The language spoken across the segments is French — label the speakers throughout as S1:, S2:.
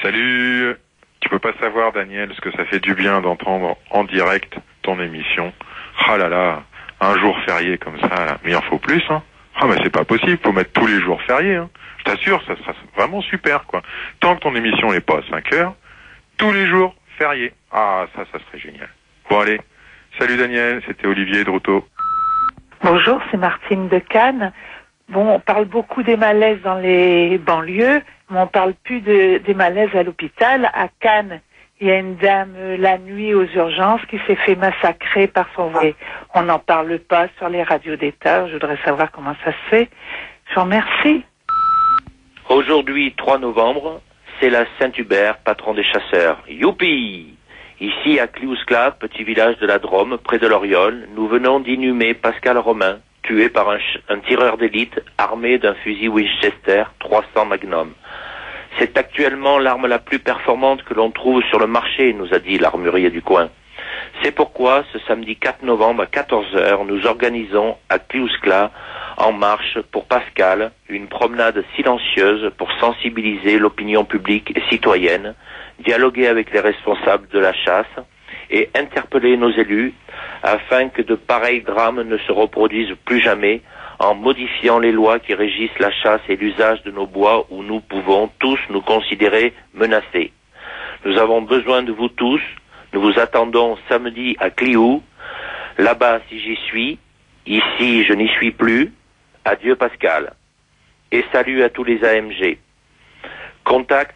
S1: Salut. Tu peux pas savoir, Daniel, ce que ça fait du bien d'entendre en direct ton émission. Ah là là, un jour férié comme ça, là. Mais il en faut plus, hein. Ah mais c'est pas possible, faut mettre tous les jours fériés, hein. Je t'assure, ça sera vraiment super, quoi. Tant que ton émission n'est pas à 5 heures, tous les jours fériés. Ah, ça serait génial. Bon allez, salut Daniel, c'était Olivier de Routot.
S2: Bonjour, c'est Martine de Cannes. Bon, on parle beaucoup des malaises dans les banlieues, mais on parle plus des malaises à l'hôpital. À Cannes, il y a une dame la nuit aux urgences qui s'est fait massacrer par son voisin. On n'en parle pas sur les radios d'État. Je voudrais savoir comment ça se fait. Je vous remercie.
S3: Aujourd'hui, 3 novembre, c'est la Saint-Hubert, patron des chasseurs. Youpi! Ici, à Cliouscla, petit village de la Drôme, près de l'Oriole, nous venons d'inhumer Pascal Romain, tué par un tireur d'élite armé d'un fusil Winchester 300 Magnum. C'est actuellement l'arme la plus performante que l'on trouve sur le marché, nous a dit l'armurier du coin. C'est pourquoi, ce samedi 4 novembre à 14h, nous organisons à Cliouscla, en marche pour Pascal, une promenade silencieuse pour sensibiliser l'opinion publique et citoyenne, dialoguer avec les responsables de la chasse et interpeller nos élus afin que de pareils drames ne se reproduisent plus jamais en modifiant les lois qui régissent la chasse et l'usage de nos bois où nous pouvons tous nous considérer menacés. Nous avons besoin de vous tous. Nous vous attendons samedi à Cliou. Là-bas, si j'y suis. Ici, je n'y suis plus. Adieu Pascal. Et salut à tous les AMG. Contact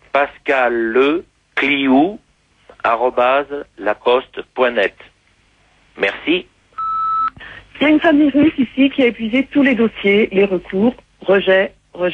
S3: pascallecliou@laposte.net. Merci.
S4: Il y a une famille russe ici qui a épuisé tous les dossiers, les recours, rejet.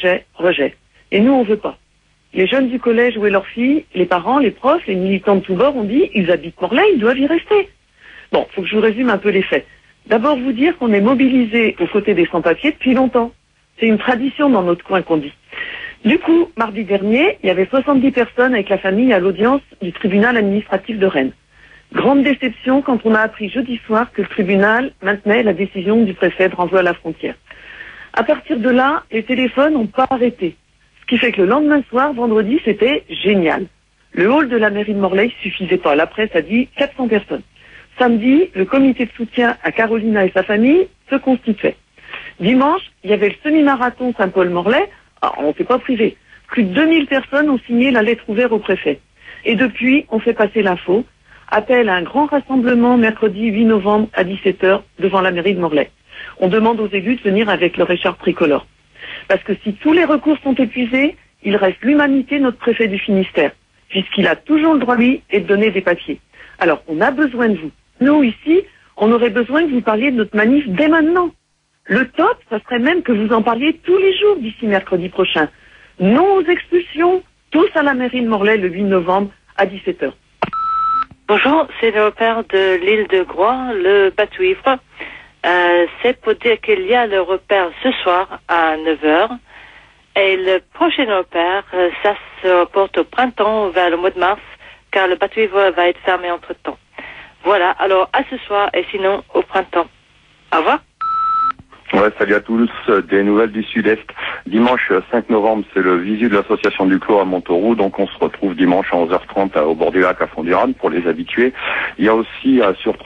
S4: Et nous, on veut pas. Les jeunes du collège où est leur fille, les parents, les profs, les militants de tous bords ont dit ils habitent Morlaix, ils doivent y rester. Bon, faut que je vous résume un peu les faits. D'abord vous dire qu'on est mobilisés aux côtés des sans-papiers depuis longtemps. C'est une tradition dans notre coin qu'on dit. Du coup, mardi dernier, il y avait 70 personnes avec la famille à l'audience du tribunal administratif de Rennes. Grande déception quand on a appris jeudi soir que le tribunal maintenait la décision du préfet de renvoi à la frontière. À partir de là, les téléphones n'ont pas arrêté. Ce qui fait que le lendemain soir, vendredi, c'était génial. Le hall de la mairie de Morlaix suffisait pas. La presse a dit 400 personnes. Samedi, le comité de soutien à Carolina et sa famille se constituait. Dimanche, il y avait le semi-marathon Saint-Paul-Morlaix. On ne s'est pas privé. Plus de 2000 personnes ont signé la lettre ouverte au préfet. Et depuis, on fait passer l'info. Appel à un grand rassemblement mercredi 8 novembre à 17h devant la mairie de Morlaix. On demande aux élus de venir avec leur écharpe tricolore. Parce que si tous les recours sont épuisés, il reste l'humanité, notre préfet du Finistère, puisqu'il a toujours le droit, lui, et de donner des papiers. Alors, on a besoin de vous. Nous, ici, on aurait besoin que vous parliez de notre manif dès maintenant. Le top, ça serait même que vous en parliez tous les jours d'ici mercredi prochain. Non aux expulsions, tous à la mairie de Morlaix le 8 novembre à 17h.
S5: Bonjour, c'est le repère de l'île de Groix, le Batouivre. C'est pour dire qu'il y a le repère ce soir à 9h. Et le prochain repère, ça se reporte au printemps, vers le mois de mars, car le Batouivre va être fermé entre-temps. Voilà, alors à ce soir et sinon au printemps. Au revoir.
S6: Ouais, salut à tous, des nouvelles du Sud-Est. Dimanche 5 novembre, c'est le visu de l'association du Clos à Montauroux, donc on se retrouve dimanche à 11h30 au bord du lac à Fond-du-Rhône pour les habitués. Il y a aussi sur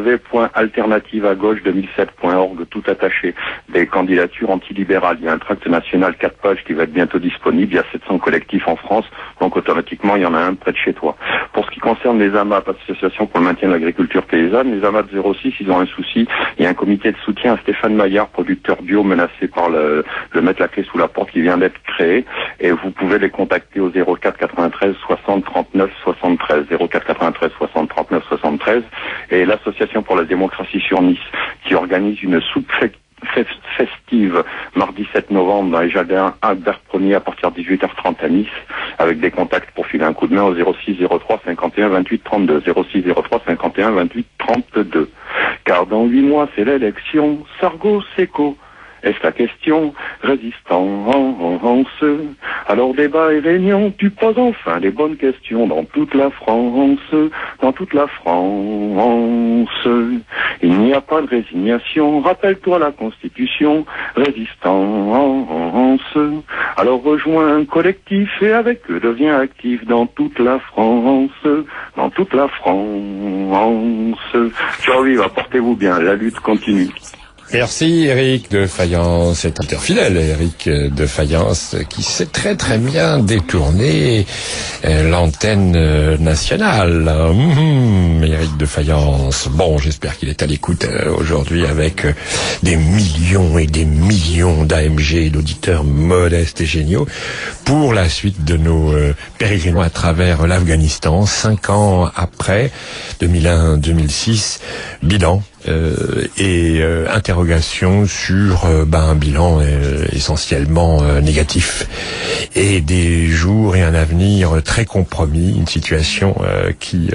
S6: www.alternativeagauche2007.org tout attaché des candidatures antilibérales. Il y a un tract national 4 pages qui va être bientôt disponible. Il y a 700 collectifs en France, donc automatiquement il y en a un près de chez toi. Pour ce qui concerne les AMAP, Association pour le maintien de l'agriculture paysanne, les AMAP 06, ils ont un souci. Il y a un comité de soutien à Stéphane Maillard, producteur bio menacé par le mettre la clé sous la porte qui vient d'être créé, et vous pouvez les contacter au 04 93 60 39 73 04 93 60 39 73 et l'association pour la démocratie sur Nice qui organise une soupe festive mardi 7 novembre dans les jardins Albert Ier à partir de 18h30 à Nice, avec des contacts pour filer un coup de main au 06 03 51 28 32 06 03 51 28 32. Car dans 8 mois c'est l'élection, Sargo Seco. Est-ce la question? Résistance. Alors débat et réunion, tu poses enfin les bonnes questions dans toute la France. Dans toute la France. Il n'y a pas de résignation. Rappelle-toi la Constitution. Résistance. Alors rejoins un collectif et avec eux deviens actif dans toute la France. Dans toute la France. Survivre, portez-vous bien, la lutte continue.
S7: Merci Éric de Fayence, c'est interfidèle Éric de Fayence qui sait très très bien détourner l'antenne nationale. Éric de Fayence. Bon, j'espère qu'il est à l'écoute aujourd'hui avec des millions et des millions d'AMG, d'auditeurs modestes et géniaux pour la suite de nos pérégrinations à travers l'Afghanistan, 5 ans après, 2001-2006, bilan. Et interrogation sur un bilan essentiellement négatif et des jours et un avenir très compromis, une situation qui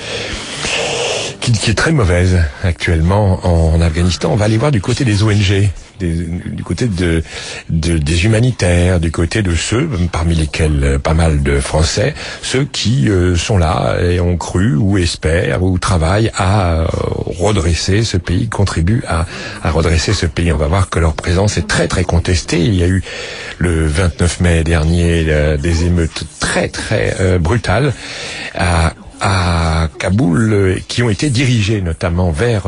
S7: est très mauvaise actuellement en Afghanistan. On va aller voir du côté des ONG, du côté des humanitaires, du côté de ceux, parmi lesquels pas mal de Français, ceux qui sont là et ont cru ou espèrent ou travaillent à redresser ce pays, contribuent à redresser ce pays. On va voir que leur présence est très très contestée. Il y a eu le 29 mai dernier des émeutes très très brutales à Kaboul qui ont été dirigées notamment vers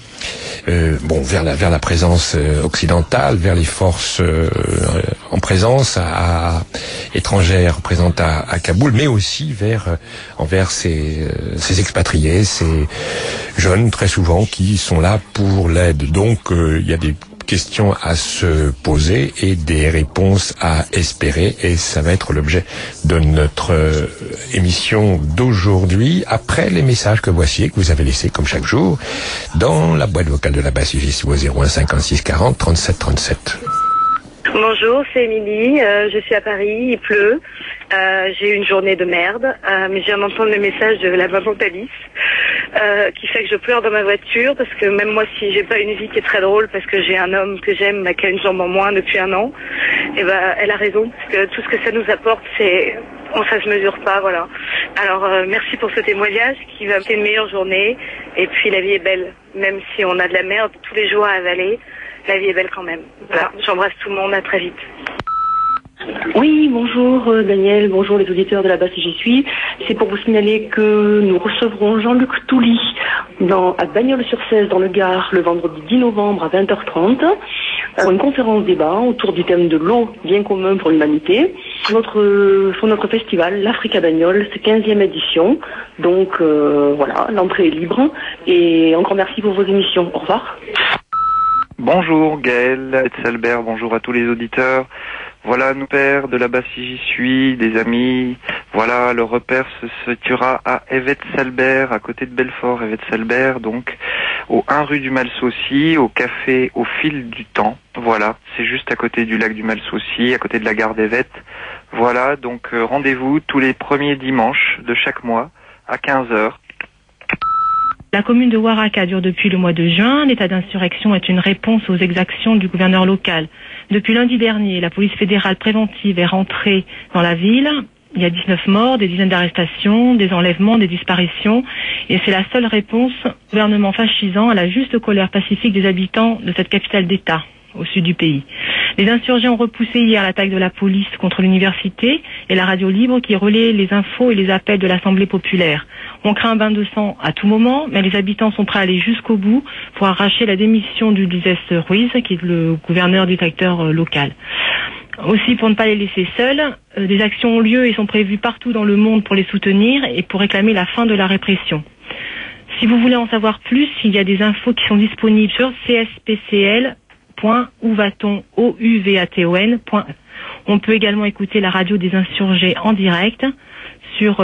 S7: la présence occidentale, vers les forces en présence étrangères présentes à Kaboul, mais aussi envers ces expatriés, ces jeunes très souvent qui sont là pour l'aide. Donc il y a des questions à se poser et des réponses à espérer, et ça va être l'objet de notre émission d'aujourd'hui, après les messages que voici et que vous avez laissés comme chaque jour dans la boîte vocale de la basse UGC au 01 56 40 37 37.
S8: Bonjour, c'est Émilie, je suis à Paris, il pleut, j'ai eu une journée de merde, mais je viens d'entendre le message de la maman d'Alice, qui fait que je pleure dans ma voiture, parce que même moi, si j'ai pas une vie qui est très drôle, parce que j'ai un homme que j'aime, qui a une jambe en moins depuis 1 an, et elle a raison, parce que tout ce que ça nous apporte, ça se mesure pas, voilà. Alors, merci pour ce témoignage, qui va me faire une meilleure journée, et puis la vie est belle, même si on a de la merde tous les jours à avaler, la vie est belle quand même. Voilà, j'embrasse tout le monde, à très vite.
S9: Oui, bonjour Daniel, bonjour les auditeurs de la basse j'y suis. C'est pour vous signaler que nous recevrons Jean-Luc Touly à Bagnols-sur-Cèze dans le Gard le vendredi 10 novembre à 20h30 pour une conférence débat autour du thème de l'eau, bien commun pour l'humanité, sur notre festival, l'Afrique à Bagnols, c'est 15e édition. Donc voilà, l'entrée est libre et encore merci pour vos émissions. Au revoir.
S10: Bonjour Gaël, Etzelbert, bonjour à tous les auditeurs. Voilà, nous pères de la basse j'y suis, des amis. Voilà, le repère se situera à Evet-Salbert, à côté de Belfort, Evet-Salbert, donc au 1 rue du Malsaucy, au café Au Fil du Temps. Voilà, c'est juste à côté du lac du Malsaucy, à côté de la gare d'Evet. Voilà, donc rendez-vous tous les premiers dimanches de chaque mois à 15h.
S11: La commune de Ouaraka dure depuis le mois de juin. L'état d'insurrection est une réponse aux exactions du gouverneur local. Depuis lundi dernier, la police fédérale préventive est rentrée dans la ville. Il y a 19 morts, des dizaines d'arrestations, des enlèvements, des disparitions. Et c'est la seule réponse au gouvernement fascisant à la juste colère pacifique des habitants de cette capitale d'État, au sud du pays. Les insurgés ont repoussé hier l'attaque de la police contre l'université et la radio libre qui relaie les infos et les appels de l'Assemblée populaire. On craint un bain de sang à tout moment, mais les habitants sont prêts à aller jusqu'au bout pour arracher la démission d'Ulises Ruiz, qui est le gouverneur directeur local. Aussi, pour ne pas les laisser seuls, des actions ont lieu et sont prévues partout dans le monde pour les soutenir et pour réclamer la fin de la répression. Si vous voulez en savoir plus, il y a des infos qui sont disponibles sur cspcl.ouvaton.e. On peut également écouter la radio des insurgés en direct sur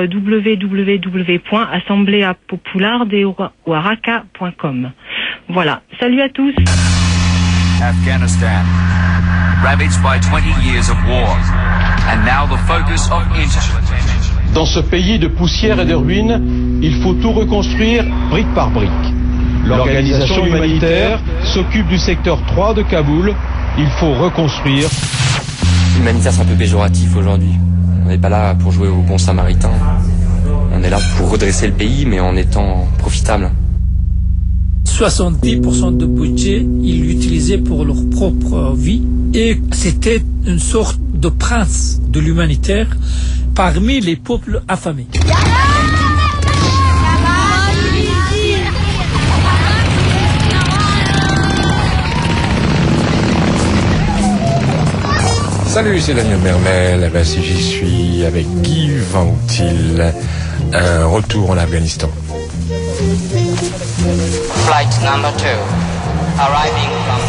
S11: www.assembleapopulardeouaraka.com. Voilà. Salut à tous.
S12: Afghanistan, ravaged by 20 years of war, and now the focus of interest.
S13: Dans ce pays de poussière et de ruines, il faut tout reconstruire brique par brique. L'organisation humanitaire s'occupe du secteur 3 de Kaboul Il faut reconstruire.
S14: L'humanitaire, c'est un peu péjoratif aujourd'hui. On n'est pas là pour jouer au bon samaritain. On est là pour redresser le pays, mais en étant profitable.
S15: 70% de budget, ils l'utilisaient pour leur propre vie. Et c'était une sorte de prince de l'humanitaire parmi les peuples affamés.
S7: Salut, c'est Daniel Mermel. Ben, si j'y suis avec Guy Ventil. Un retour en Afghanistan.
S16: Flight number 2, arriving from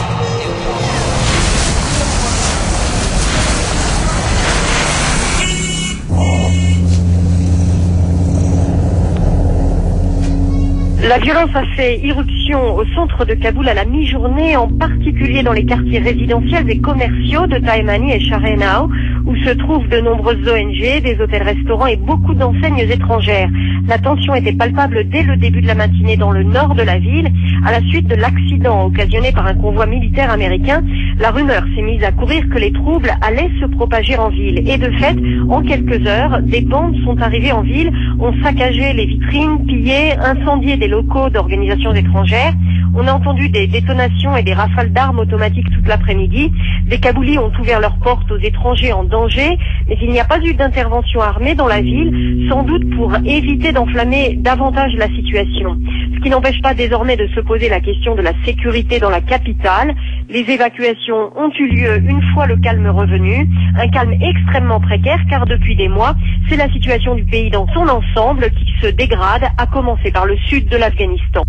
S17: La violence a fait irruption au centre de Kaboul à la mi-journée, en particulier dans les quartiers résidentiels et commerciaux de Taïmani et Sharenao, où se trouvent de nombreuses ONG, des hôtels-restaurants et beaucoup d'enseignes étrangères. La tension était palpable dès le début de la matinée dans le nord de la ville, à la suite de l'accident occasionné par un convoi militaire américain. La rumeur s'est mise à courir que les troubles allaient se propager en ville. Et de fait, en quelques heures, des bandes sont arrivées en ville, ont saccagé les vitrines, pillé, incendié des locaux d'organisations étrangères. On a entendu des détonations et des rafales d'armes automatiques toute l'après-midi. Des Kaboulis ont ouvert leurs portes aux étrangers en danger, mais il n'y a pas eu d'intervention armée dans la ville, sans doute pour éviter d'enflammer davantage la situation. Ce qui n'empêche pas désormais de se poser la question de la sécurité dans la capitale. Les évacuations ont eu lieu une fois le calme revenu, un calme extrêmement précaire car depuis des mois, c'est la situation du pays dans son ensemble qui se dégrade, à commencer par le sud de l'Afghanistan.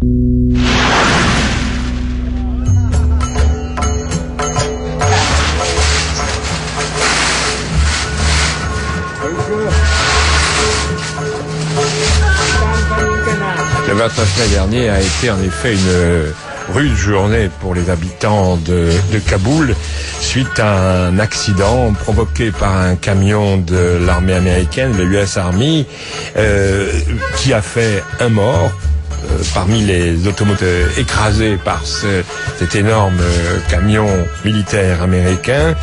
S7: Le 29 mai dernier a été en effet une rude journée pour les habitants de Kaboul suite à un accident provoqué par un camion de l'armée américaine, le US Army, qui a fait un mort. Parmi les automobiles écrasés par cet énorme camion militaire américain,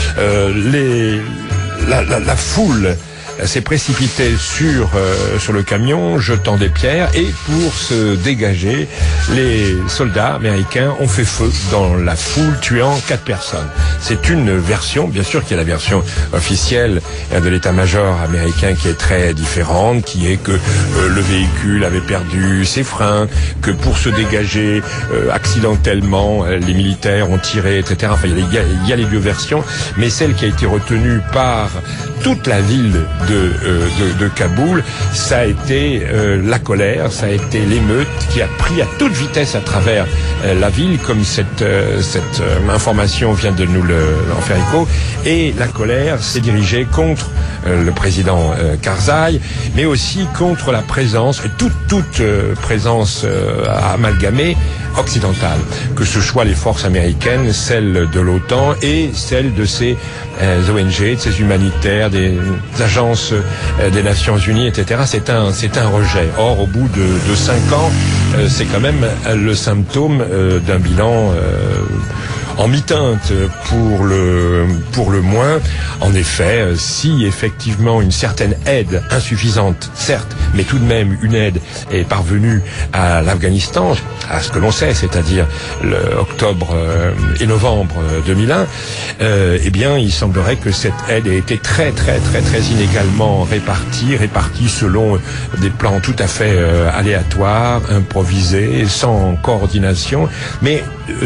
S7: la foule s'est précipitée sur le camion, jetant des pierres, et pour se dégager, les soldats américains ont fait feu dans la foule, tuant 4 personnes. C'est une version, bien sûr qu'il y a la version officielle de l'état-major américain qui est très différente, qui est que le véhicule avait perdu ses freins, que pour se dégager accidentellement, les militaires ont tiré, etc. Enfin, il y a les deux versions, mais celle qui a été retenue par toute la ville de Kaboul, ça a été la colère, ça a été l'émeute qui a pris à toute vitesse à travers la ville, comme cette information vient de nous en faire écho, et la colère s'est dirigée contre le président Karzai, mais aussi contre la présence, et toute présence amalgamée occidentale, que ce soit les forces américaines, celles de l'OTAN et celles de ces ONG, de ces humanitaires, des agences des Nations Unies, etc. C'est un rejet. Or, au bout de 5 ans, c'est quand même le symptôme d'un bilan en mi-teinte pour le moins. En effet, si effectivement une certaine aide, insuffisante certes, mais tout de même une aide est parvenue à l'Afghanistan, à ce que l'on sait, c'est-à-dire octobre et novembre 2001, eh bien il semblerait que cette aide ait été très inégalement répartie selon des plans tout à fait aléatoires, improvisés, sans coordination, mais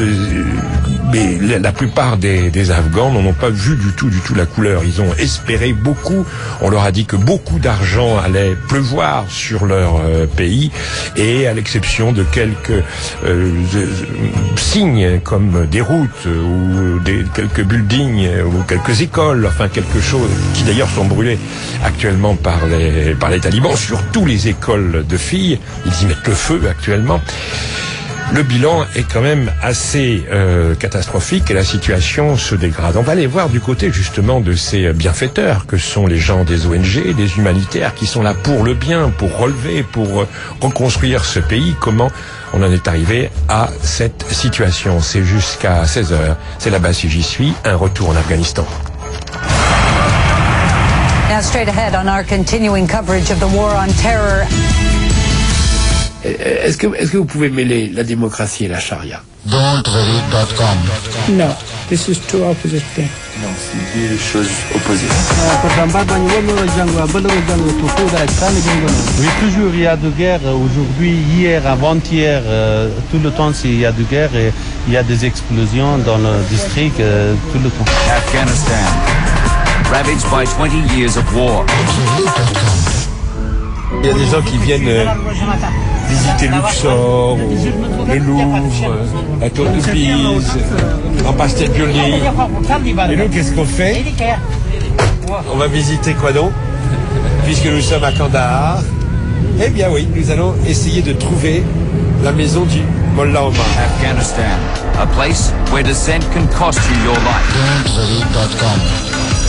S7: la plupart des Afghans n'en ont pas vu du tout la couleur. Ils ont espéré beaucoup. On leur a dit que beaucoup d'argent allait pleuvoir sur leur pays, et à l'exception de quelques signes comme des routes ou quelques buildings ou quelques écoles, enfin quelque chose qui d'ailleurs sont brûlés actuellement par les talibans, surtout les écoles de filles. Ils y mettent le feu actuellement. le bilan est quand même assez catastrophique et la situation se dégrade. On va aller voir du côté justement de ces bienfaiteurs que sont les gens des ONG, des humanitaires qui sont là pour le bien, pour relever, pour reconstruire ce pays. Comment on en est arrivé à cette situation? C'est jusqu'à 16h. C'est là-bas si j'y suis. Un retour en Afghanistan.
S18: Now straight ahead on our continuing coverage of the war on terror.
S19: Est-ce que vous pouvez mêler la démocratie et la charia?
S20: No, this is two opposite things.
S19: Non, c'est deux choses opposées.
S21: Oui, toujours il y a de guerre. Aujourd'hui, hier, avant-hier, tout le temps il y a de guerre et il y a des explosions dans le district tout le temps.
S12: Afghanistan, ravaged by 20 years of war.
S7: Il y a des gens qui viennent visiter Luxor, le Louvre, la Tour de Pise, l'Empire State Building. Et nous, qu'est-ce qu'on fait? On va visiter quoi donc? Puisque nous sommes à Kandahar, eh bien oui, nous allons essayer de trouver la maison du Mollah Omar.
S12: Afghanistan, a place where dissent can cost you your life.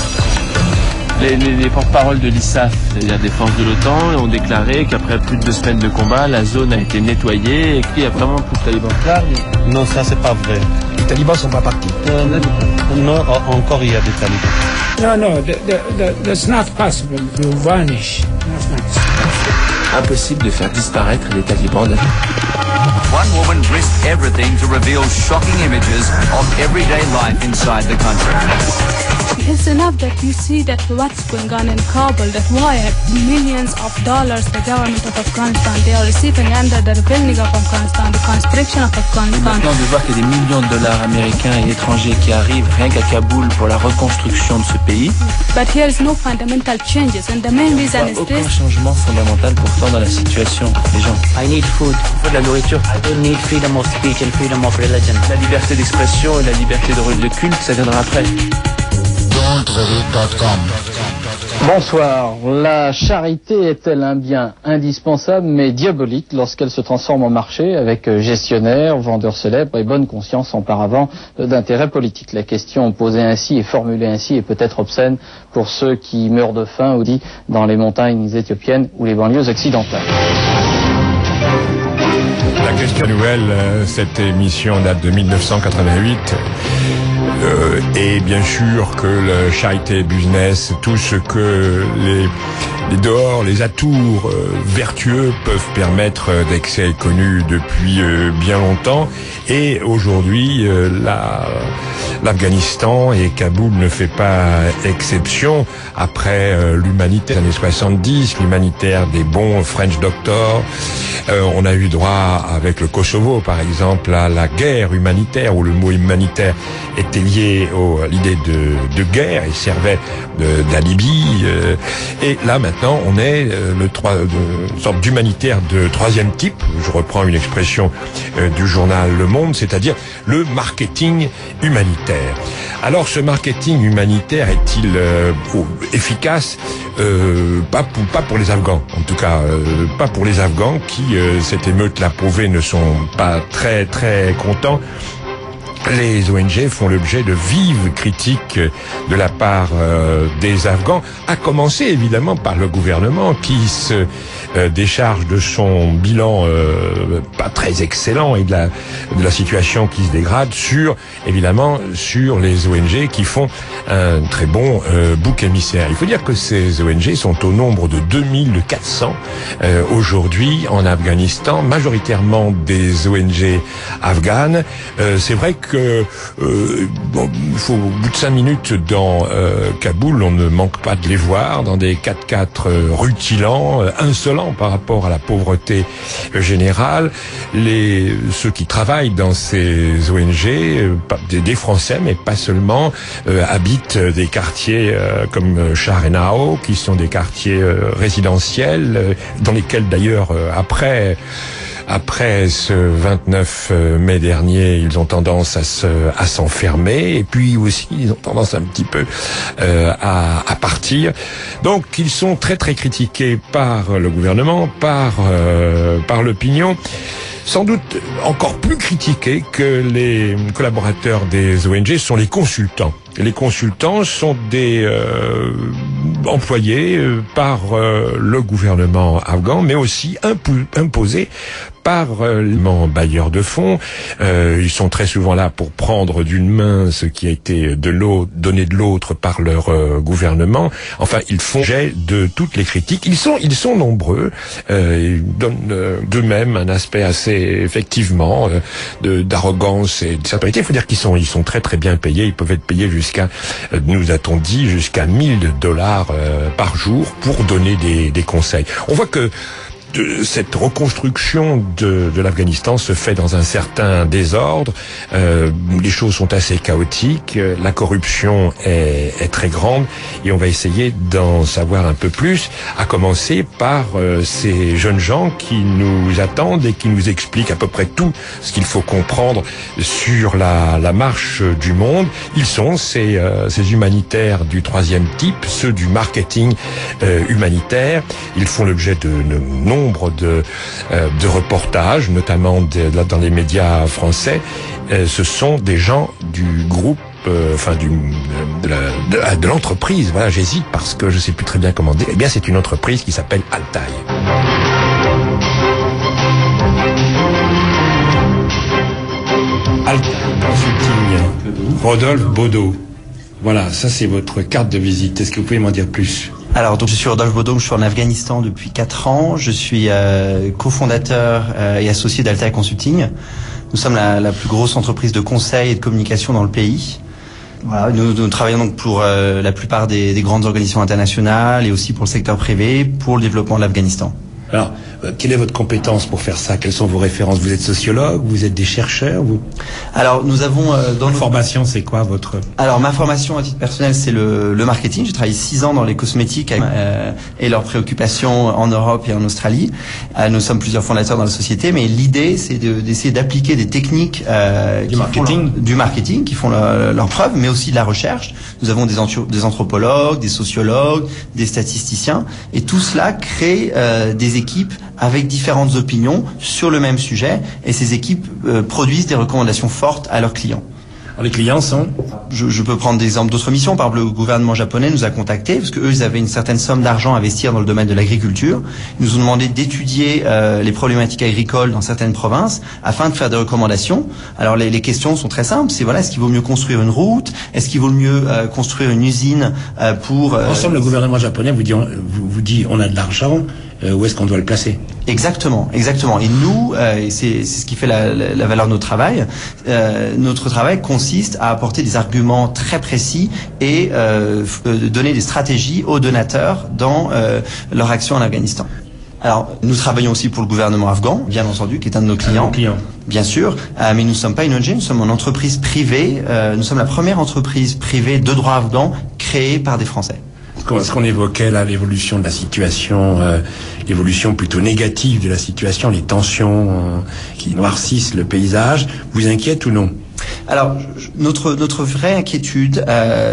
S22: Les porte-paroles de l'ISAF, c'est-à-dire des forces de l'OTAN, ont déclaré qu'après plus de 2 semaines de combat, la zone a été nettoyée et qu'il y a vraiment plus de talibans.
S21: Non, ça c'est pas vrai.
S7: Les talibans sont pas partis.
S21: Non, encore il y a des talibans.
S20: No, that's not possible to vanish.
S22: Impossible de faire disparaître les talibans.
S12: One woman risked everything to reveal shocking images of everyday life inside the country.
S23: It's enough that you see that what's going on in Kabul, that why millions of dollars the government of Afghanistan, they are receiving under the rebuilding of Afghanistan, the construction of Afghanistan.
S22: Maintenant de voir qu'il y a des millions de dollars américains et étrangers qui arrivent rien qu'à Kaboul pour la reconstruction de ce pays.
S23: But here is no fundamental changes and the main reason is
S22: Aucun
S23: this.
S22: changement fondamental pourtant dans la situation des gens.
S24: I need food.
S22: Il faut de la nourriture.
S24: I don't need freedom of speech and freedom of religion.
S22: La liberté d'expression et la liberté de culte, ça viendra après.
S25: Bonsoir. La charité est-elle un bien indispensable mais diabolique lorsqu'elle se transforme en marché avec gestionnaires, vendeurs célèbres et bonne conscience auparavant d'intérêts politiques? La question posée ainsi et formulée ainsi est peut-être obscène pour ceux qui meurent de faim ou dit dans les montagnes éthiopiennes ou les banlieues occidentales.
S7: La question nouvelle, cette émission date de 1988. Et bien sûr que le charité business, tout ce que les dehors, les atours vertueux peuvent permettre d'excès est connu depuis bien longtemps. Et aujourd'hui, l'Afghanistan et Kaboul ne fait pas exception. Après l'humanitaire des années 70, l'humanitaire des bons French doctors, on a eu droit avec le Kosovo par exemple à la guerre humanitaire où le mot humanitaire était lié à l'idée de guerre et servait d'alibi. Et là maintenant on est une sorte d'humanitaire de troisième type. Je reprends une expression du journal Le Monde, c'est-à-dire le marketing humanitaire. Alors ce marketing humanitaire est-il efficace? Pas pour les Afghans, en tout cas pas pour les Afghans qui, cette émeute l'a prouvé, ne sont pas très très contents. Les ONG font l'objet de vives critiques de la part des Afghans, à commencer évidemment par le gouvernement qui se décharge de son bilan pas très excellent et de la situation qui se dégrade sur les ONG qui font un très bon bouc émissaire. Il faut dire que ces ONG sont au nombre de 2400 aujourd'hui en Afghanistan, majoritairement des ONG afghanes. C'est vrai que il faut, au bout de 5 minutes dans Kaboul, on ne manque pas de les voir dans des 4x4 rutilants, insolents par rapport à la pauvreté générale. Ceux qui travaillent dans ces ONG, des Français, mais pas seulement, habitent des quartiers comme Sharenao, qui sont des quartiers résidentiels, dans lesquels d'ailleurs après ce 29 mai dernier, ils ont tendance à s'enfermer, et puis aussi ils ont tendance un petit peu à partir. Donc ils sont très très critiqués par le gouvernement, par l'opinion. sans doute encore plus critiqués que les collaborateurs des ONG sont les consultants. Les consultants sont des employés par le gouvernement afghan, mais aussi imposés par les bailleurs de fonds. Ils sont très souvent là pour prendre d'une main ce qui a été donné de l'autre par leur gouvernement. Enfin, ils font l'objet de toutes les critiques. Ils sont nombreux. Ils donnent d'eux-mêmes un aspect assez, effectivement, d'arrogance et de sincérité. Il faut dire qu'ils sont très très bien payés. Ils peuvent être payés jusqu'à, nous a-t-on dit, jusqu'à $1000 par jour pour donner des conseils. On voit que cette reconstruction de l'Afghanistan se fait dans un certain désordre. Les choses sont assez chaotiques. La corruption est très grande et on va essayer d'en savoir un peu plus, à commencer par ces jeunes gens qui nous attendent et qui nous expliquent à peu près tout ce qu'il faut comprendre sur la marche du monde. Ils sont ces humanitaires du troisième type, ceux du marketing humanitaire. Ils font l'objet de nombre de reportages, notamment dans les médias français. Ce sont des gens du groupe, de l'entreprise. Voilà, j'hésite parce que je sais plus très bien comment dire. Eh bien, c'est une entreprise qui s'appelle Altaï. Altaï Consulting, Rodolphe Baudot. Voilà, ça c'est votre carte de visite. Est-ce que vous pouvez m'en dire plus ?
S1: Alors, donc, je suis Rodolphe Baudot, je suis en Afghanistan depuis 4 ans. Je suis cofondateur et associé d'Altaï Consulting. Nous sommes la plus grosse entreprise de conseil et de communication dans le pays. Voilà, nous travaillons donc pour la plupart des grandes organisations internationales et aussi pour le secteur privé, pour le développement de l'Afghanistan.
S19: Alors, quelle est votre compétence pour faire ça? Quelles sont vos références? Vous êtes sociologue? Vous êtes des chercheurs?
S1: Alors, nous avons dans
S19: notre formation, c'est quoi votre?
S1: Alors, ma formation à titre personnel, c'est le marketing. J'ai travaillé 6 ans dans les cosmétiques et leurs préoccupations en Europe et en Australie. Nous sommes plusieurs fondateurs dans la société, mais l'idée, c'est d'essayer d'appliquer des techniques du marketing qui font leur preuve, mais aussi de la recherche. Nous avons des anthropologues, des sociologues, des statisticiens, et tout cela crée des équipes avec différentes opinions sur le même sujet, et ces équipes produisent des recommandations fortes à leurs clients.
S19: Alors, les clients sont?
S1: Je peux prendre des exemples d'autres missions. Par exemple, le gouvernement japonais nous a contactés parce qu'eux, ils avaient une certaine somme d'argent à investir dans le domaine de l'agriculture. Ils nous ont demandé d'étudier les problématiques agricoles dans certaines provinces afin de faire des recommandations. Alors, les questions sont très simples. C'est est-ce qu'il vaut mieux construire une route? Est-ce qu'il vaut mieux construire une usine pour...
S19: En somme, le gouvernement japonais vous dit on a de l'argent, où est-ce qu'on doit le placer?
S1: Exactement. Et nous, c'est ce qui fait la valeur de notre travail. Notre travail consiste à apporter des arguments très précis et donner des stratégies aux donateurs dans leur action en Afghanistan. Alors, nous travaillons aussi pour le gouvernement afghan, bien entendu, qui est un de nos clients. Bien sûr, mais nous ne sommes pas une ONG, nous sommes une entreprise privée. Nous sommes la première entreprise privée de droit afghan créée par des Français.
S19: Ce qu'on évoquait là, l'évolution de la situation, l'évolution plutôt négative de la situation, les tensions qui noircissent le paysage, vous inquiète ou non?
S1: Alors, notre vraie inquiétude,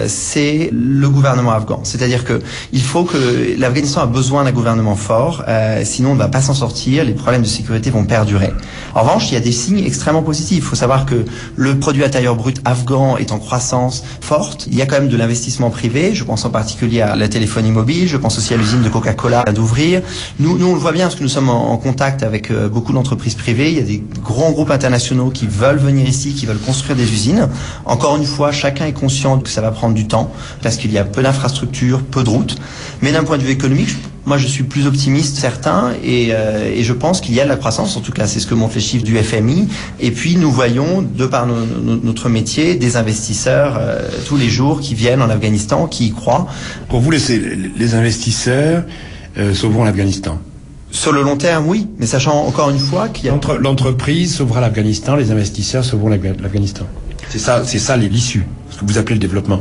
S1: c'est le gouvernement afghan. C'est-à-dire que il faut que l'Afghanistan a besoin d'un gouvernement fort, sinon on ne va pas s'en sortir, les problèmes de sécurité vont perdurer. En revanche, il y a des signes extrêmement positifs. Il faut savoir que le produit intérieur brut afghan est en croissance forte. Il y a quand même de l'investissement privé. Je pense en particulier à la téléphonie mobile. Je pense aussi à l'usine de Coca-Cola d'ouvrir. Nous, on le voit bien parce que nous sommes en contact avec beaucoup d'entreprises privées. Il y a des grands groupes internationaux qui veulent venir ici, qui veulent construire des usines. Encore une fois, chacun est conscient que ça va prendre du temps parce qu'il y a peu d'infrastructures, peu de routes. Mais d'un point de vue économique, moi je suis plus optimiste, certain, et je pense qu'il y a de la croissance. En tout cas, c'est ce que montrent les chiffres du FMI. Et puis nous voyons, de par notre métier, des investisseurs tous les jours qui viennent en Afghanistan, qui y croient.
S19: Pour vous, les investisseurs sauveront l'Afghanistan?
S1: Sur le long terme, oui, mais sachant encore une fois qu'il y a...
S19: L'entreprise sauvera l'Afghanistan, les investisseurs sauveront l'Afghanistan. C'est ça l'issue, ce que vous appelez le développement.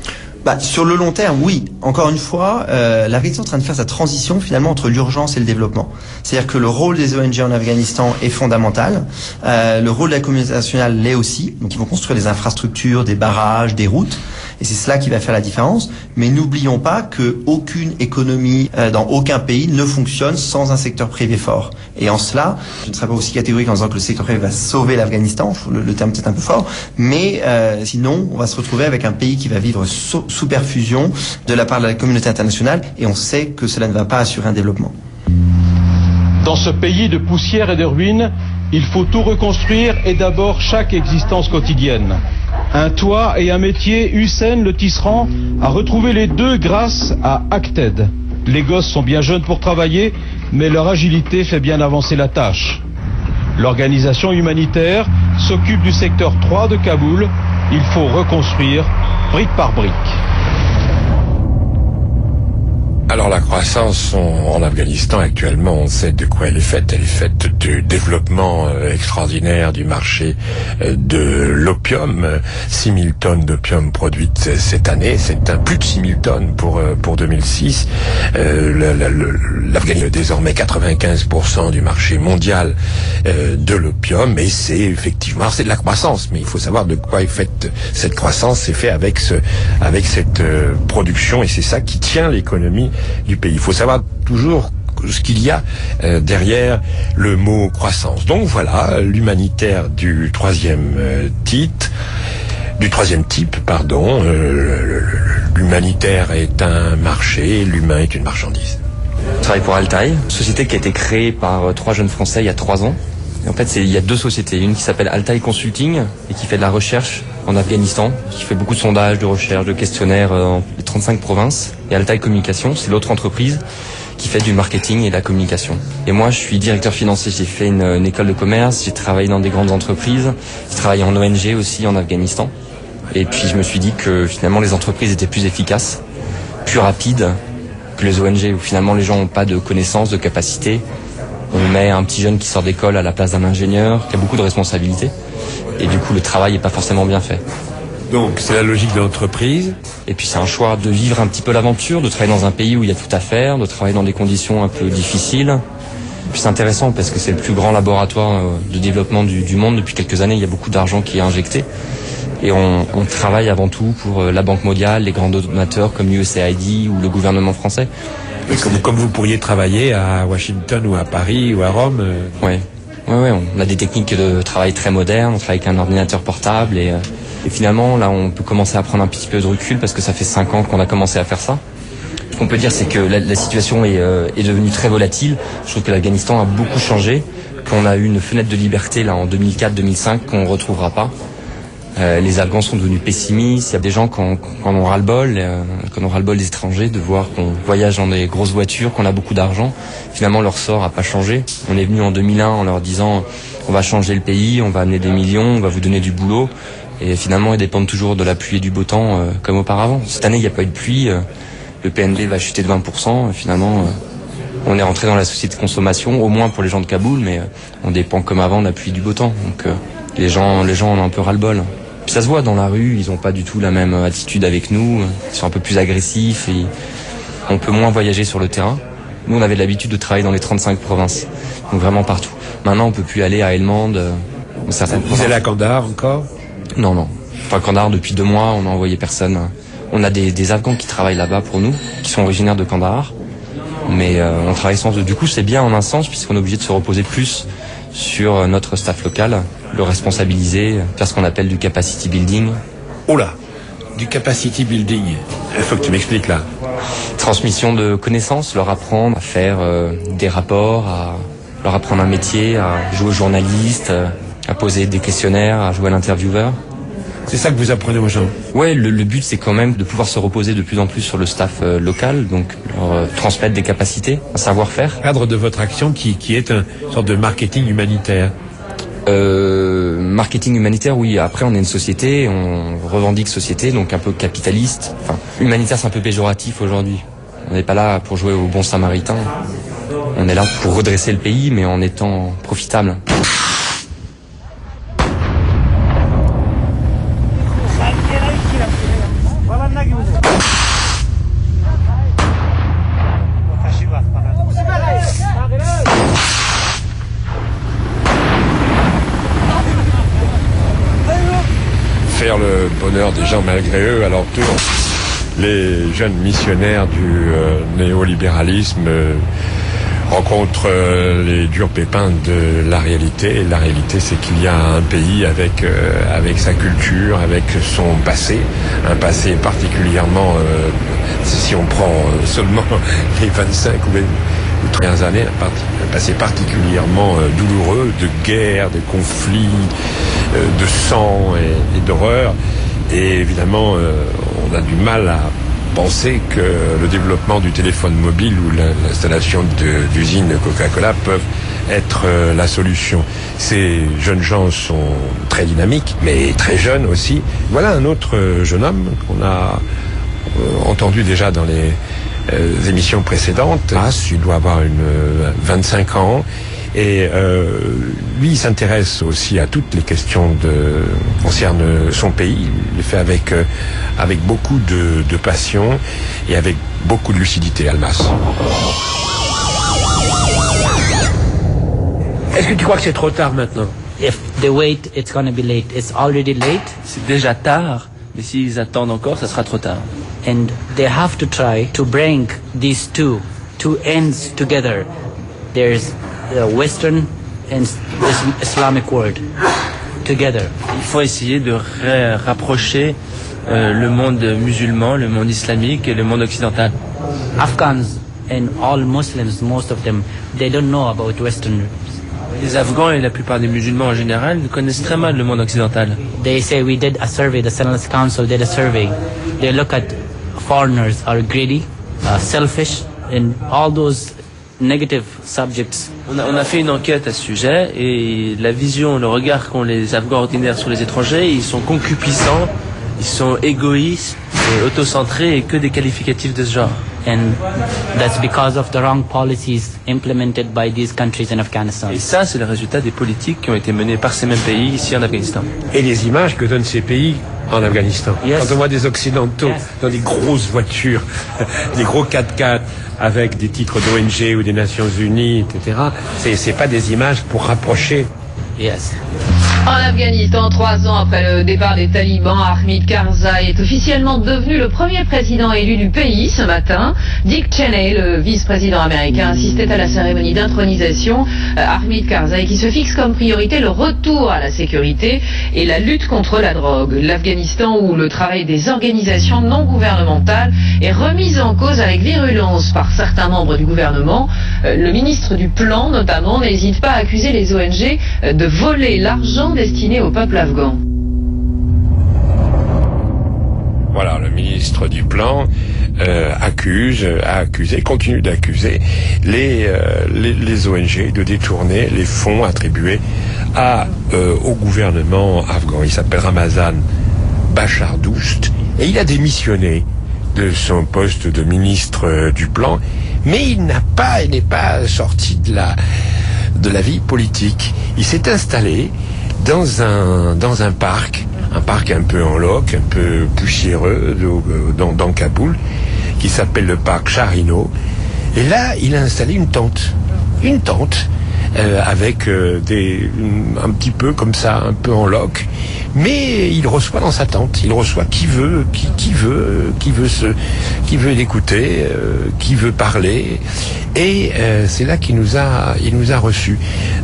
S1: Sur le long terme, oui. Encore une fois, l'Afghanistan est en train de faire sa transition finalement entre l'urgence et le développement. C'est-à-dire que le rôle des ONG en Afghanistan est fondamental. Le rôle de la communauté internationale l'est aussi. Donc ils vont construire des infrastructures, des barrages, des routes. Et c'est cela qui va faire la différence. Mais n'oublions pas que aucune économie dans aucun pays ne fonctionne sans un secteur privé fort. Et en cela, je ne serais pas aussi catégorique en disant que le secteur privé va sauver l'Afghanistan, le terme est un peu fort, mais sinon on va se retrouver avec un pays qui va vivre sous perfusion de la part de la communauté internationale, et on sait que cela ne va pas assurer un développement.
S13: Dans ce pays de poussière et de ruines, il faut tout reconstruire et d'abord chaque existence quotidienne. Un toit et un métier, Hussein, le tisserand, a retrouvé les deux grâce à Acted. Les gosses sont bien jeunes pour travailler, mais leur agilité fait bien avancer la tâche. L'organisation humanitaire s'occupe du secteur 3 de Kaboul. Il faut reconstruire brique par brique.
S7: Alors la croissance en Afghanistan actuellement, on sait de quoi elle est faite. Elle est faite du développement extraordinaire du marché de l'opium. 6 000 tonnes d'opium produites cette année. C'est plus de 6 000 tonnes pour 2006. L'Afghanistan est désormais 95% du marché mondial de l'opium. Et c'est effectivement, c'est de la croissance. Mais il faut savoir de quoi est faite cette croissance. C'est fait avec cette production, et c'est ça qui tient l'économie du pays. Il faut savoir toujours ce qu'il y a derrière le mot croissance. Donc voilà, l'humanitaire du troisième type. L'humanitaire est un marché, l'humain est une marchandise.
S14: Je travaille pour Altaï, société qui a été créée par 3 jeunes Français il y a 3 ans. Et en fait, il y a 2 sociétés. Une qui s'appelle Altaï Consulting et qui fait de la recherche en Afghanistan, qui fait beaucoup de sondages, de recherches, de questionnaires dans les 35 provinces. Et Altaï Communication, c'est l'autre entreprise qui fait du marketing et de la communication. Et moi, je suis directeur financier. J'ai fait une école de commerce, j'ai travaillé dans des grandes entreprises, j'ai travaillé en ONG aussi en Afghanistan. Et puis, je me suis dit que finalement, les entreprises étaient plus efficaces, plus rapides que les ONG, où finalement, les gens n'ont pas de connaissances, de capacités. On met un petit jeune qui sort d'école à la place d'un ingénieur, qui a beaucoup de responsabilités. Et du coup, le travail n'est pas forcément bien fait.
S7: Donc, c'est la logique de l'entreprise.
S14: Et puis, c'est un choix de vivre un petit peu l'aventure, de travailler dans un pays où il y a tout à faire, de travailler dans des conditions un peu difficiles. Et puis, c'est intéressant parce que c'est le plus grand laboratoire de développement du monde. Depuis quelques années, il y a beaucoup d'argent qui est injecté. Et on travaille avant tout pour la Banque mondiale, les grands donateurs comme USAID ou le gouvernement français.
S7: Comme vous pourriez travailler à Washington ou à Paris ou à Rome.
S14: Ouais, on a des techniques de travail très modernes, on travaille avec un ordinateur portable et finalement là on peut commencer à prendre un petit peu de recul parce que ça fait 5 ans qu'on a commencé à faire ça. Ce qu'on peut dire c'est que la situation est devenue très volatile. Je trouve que l'Afghanistan a beaucoup changé, qu'on a eu une fenêtre de liberté là en 2004-2005 qu'on ne retrouvera pas. Les Afghans sont devenus pessimistes. Il y a des gens qui en ont ras-le-bol, des étrangers, de voir qu'on voyage dans des grosses voitures, qu'on a beaucoup d'argent. Finalement, leur sort n'a pas changé. On est venu en 2001 en leur disant on va changer le pays, on va amener des millions, on va vous donner du boulot. Et finalement, ils dépendent toujours de la pluie et du beau temps comme auparavant. Cette année, il n'y a pas eu de pluie. Le PNB va chuter de 20%. Et finalement, on est rentré dans la société de consommation, au moins pour les gens de Kaboul, mais on dépend comme avant de la pluie et du beau temps. Donc les gens en ont un peu ras-le-bol. Puis ça se voit dans la rue, ils n'ont pas du tout la même attitude avec nous, ils sont un peu plus agressifs et on peut moins voyager sur le terrain. Nous, on avait l'habitude de travailler dans les 35 provinces, donc vraiment partout. Maintenant, on peut plus aller à Helmand.
S7: Vous allez à Kandahar encore ?
S14: Non. Enfin, Kandahar, depuis 2 mois, on n'a envoyé personne. On a des Afghans qui travaillent là-bas pour nous, qui sont originaires de Kandahar, mais on travaille sans eux. Du coup, c'est bien en un sens, puisqu'on est obligé de se reposer plus sur notre staff local, le responsabiliser, faire ce qu'on appelle du capacity building.
S7: Oh là, du capacity building, il faut que tu m'expliques là.
S14: Transmission de connaissances, leur apprendre à faire des rapports, à leur apprendre un métier, à jouer au journaliste, à poser des questionnaires, à jouer à l'intervieweur.
S7: C'est ça que vous apprenez aux gens ?
S14: Ouais, le but c'est quand même de pouvoir se reposer de plus en plus sur le staff local, donc leur transmettre des capacités, un savoir-faire.
S7: Cadre de votre action qui est une sorte de marketing humanitaire.
S14: Marketing humanitaire, oui. Après, on est une société, on revendique société, donc un peu capitaliste. Enfin, humanitaire, c'est un peu péjoratif aujourd'hui. On n'est pas là pour jouer au bon samaritain. On est là pour redresser le pays, mais en étant profitable.
S7: Faire le bonheur des gens malgré eux alentour. Les jeunes missionnaires du néolibéralisme rencontrent les durs pépins de la réalité. Et la réalité, c'est qu'il y a un pays avec sa culture, avec son passé, un passé particulièrement, si on prend seulement les 25 ou les dernières années, un passé particulièrement douloureux, de guerre, de conflits, de sang et d'horreur. Et évidemment, on a du mal à penser que le développement du téléphone mobile ou l'installation d'usines Coca-Cola peuvent être la solution. Ces jeunes gens sont très dynamiques, mais très jeunes aussi. Voilà un autre jeune homme qu'on a entendu déjà dans les émissions précédentes. Il doit avoir 25 ans. Et lui, il s'intéresse aussi à toutes les questions concernant son pays. Il le fait avec beaucoup de passion et avec beaucoup de lucidité, Almas.
S2: Est-ce que tu crois que c'est trop tard maintenant?
S24: If they wait, it's going to be late. It's already late.
S22: C'est déjà tard, mais s'ils attendent encore, ça sera trop tard.
S24: And they have to try to bring these two ends together. There's the Western and Islamic world together.
S22: Il faut essayer de rapprocher le monde musulman, le monde islamique et le monde occidental.
S24: Afghans and all Muslims, most of them, they don't know about Western.
S22: Les Afghans et la plupart des musulmans en général connaissent très mal le monde occidental.
S24: They say we did a survey, the Senate Council did a survey. They look at foreigners are greedy, selfish, and all those negative subjects.
S22: On a fait une enquête à ce sujet et la vision, le regard qu'ont les Afghans ordinaires sur les étrangers, ils sont concupiscents, ils sont égoïstes et autocentrés et que des qualificatifs de ce genre.
S24: And that's because of the wrong policies implemented by these countries in Afghanistan.
S22: Et ça, c'est le résultat des politiques qui ont été menées par ces mêmes pays ici en Afghanistan.
S2: Et les images que donnent ces pays en Afghanistan.
S24: Yes.
S2: Quand on voit des Occidentaux dans des grosses voitures, des gros 4x4 avec des titres d'ONG ou des Nations Unies, etc., c'est pas des images pour rapprocher.
S24: Yes.
S3: En Afghanistan, 3 ans après le départ des talibans, Hamid Karzai est officiellement devenu le premier président élu du pays ce matin. Dick Cheney, le vice-président américain, assistait à la cérémonie d'intronisation. Hamid Karzai qui se fixe comme priorité le retour à la sécurité et la lutte contre la drogue. L'Afghanistan où le travail des organisations non gouvernementales est remis en cause avec virulence par certains membres du gouvernement. Le ministre du Plan, notamment, n'hésite pas à accuser les ONG de voler l'argent destiné au peuple afghan.
S7: Voilà, le ministre du Plan a accusé, continue d'accuser les ONG de détourner les fonds attribués au gouvernement afghan. Il s'appelle Ramazan Bachardoust et il a démissionné de son poste de ministre du Plan, mais il n'est pas sorti de la vie politique. Il s'est installé dans un parc un peu en loc, un peu poussiéreux dans Kaboul, qui s'appelle le parc Charino. Et là, il a installé une tente avec un petit peu comme ça, un peu en loc. Mais il reçoit dans sa tente, il reçoit qui veut l'écouter, qui veut parler. Et c'est là qu'il nous a reçus.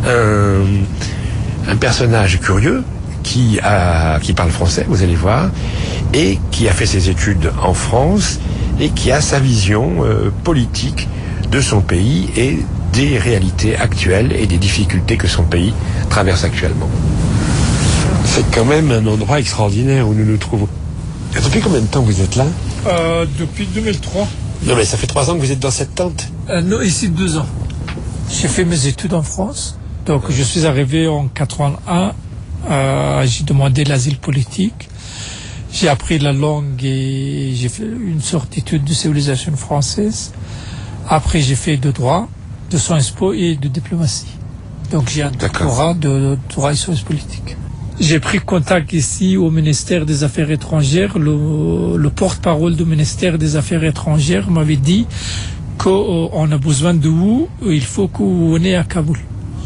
S7: Un personnage curieux qui parle français, vous allez voir, et qui a fait ses études en France et qui a sa vision politique de son pays et des réalités actuelles et des difficultés que son pays traverse actuellement. C'est quand même un endroit extraordinaire où nous nous trouvons. Depuis combien de temps vous êtes là?
S15: Depuis 2003.
S2: Non mais ça fait 3 ans que vous êtes dans cette tente?
S15: Non, ici 2 ans. J'ai fait mes études en France. Donc je suis arrivé en 81. J'ai demandé l'asile politique. J'ai appris la langue et j'ai fait une sorte d'étude de civilisation française. Après j'ai fait de droit, de Sciences Po et de diplomatie. Donc j'ai un doctorat de droit et sciences politiques. J'ai pris contact ici au ministère des Affaires étrangères. Le porte-parole du ministère des Affaires étrangères m'avait dit qu'on a besoin de vous, il faut que vous veniez à Kaboul.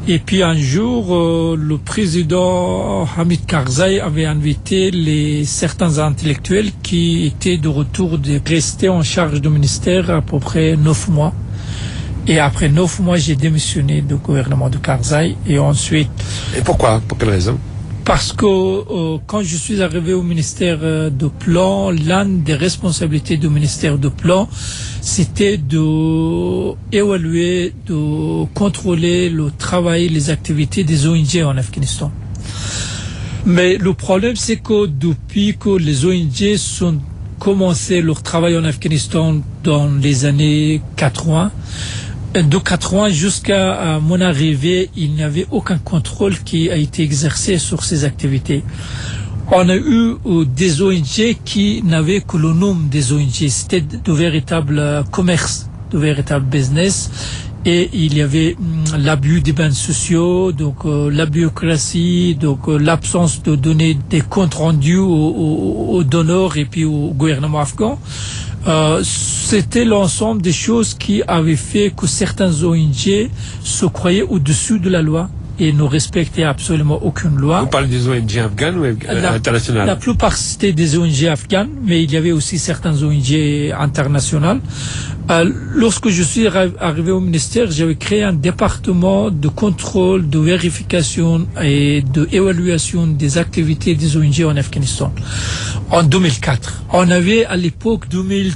S15: Et puis un jour, le président Hamid Karzai avait invité certains intellectuels qui étaient de retour de rester en charge du ministère à peu près 9 mois. Et après 9 mois, j'ai démissionné du gouvernement de Karzai. Et ensuite...
S7: Et pourquoi? Pour quelle raison?
S15: Parce que quand je suis arrivé au ministère de Plan, l'une des responsabilités du ministère de Plan, c'était d'évaluer, de contrôler le travail, les activités des ONG en Afghanistan. Mais le problème, c'est que depuis que les ONG ont commencé leur travail en Afghanistan dans les années 80, de 80 jusqu'à mon arrivée, il n'y avait aucun contrôle qui a été exercé sur ces activités. On a eu des ONG qui n'avaient que le nom des ONG. C'était de véritables commerces, de véritables business. Et il y avait l'abus des biens sociaux, donc la bureaucratie, donc l'absence de donner des comptes rendus aux donneurs et puis au gouvernement afghan. C'était l'ensemble des choses qui avaient fait que certains ONG se croyaient au-dessus de la loi et ne respectaient absolument aucune loi.
S7: Vous parlez des ONG afghanes ou internationales?
S15: La plupart c'était des ONG afghanes, mais il y avait aussi certaines ONG internationales. Lorsque je suis arrivé au ministère, j'avais créé un département de contrôle, de vérification et d'évaluation des activités des ONG en Afghanistan. En 2004, on avait à l'époque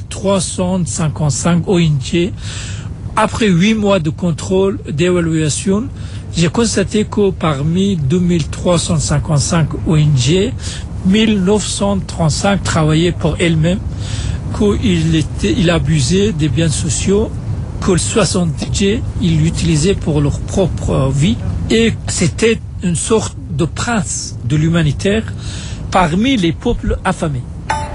S15: 2355 ONG. Après 8 mois de contrôle, d'évaluation, j'ai constaté que parmi 2355 ONG, 1935 travaillaient pour elles-mêmes, qu'il abusait des biens sociaux, que 70 ils l'utilisaient pour leur propre vie, et c'était une sorte de prince de l'humanitaire parmi les peuples affamés.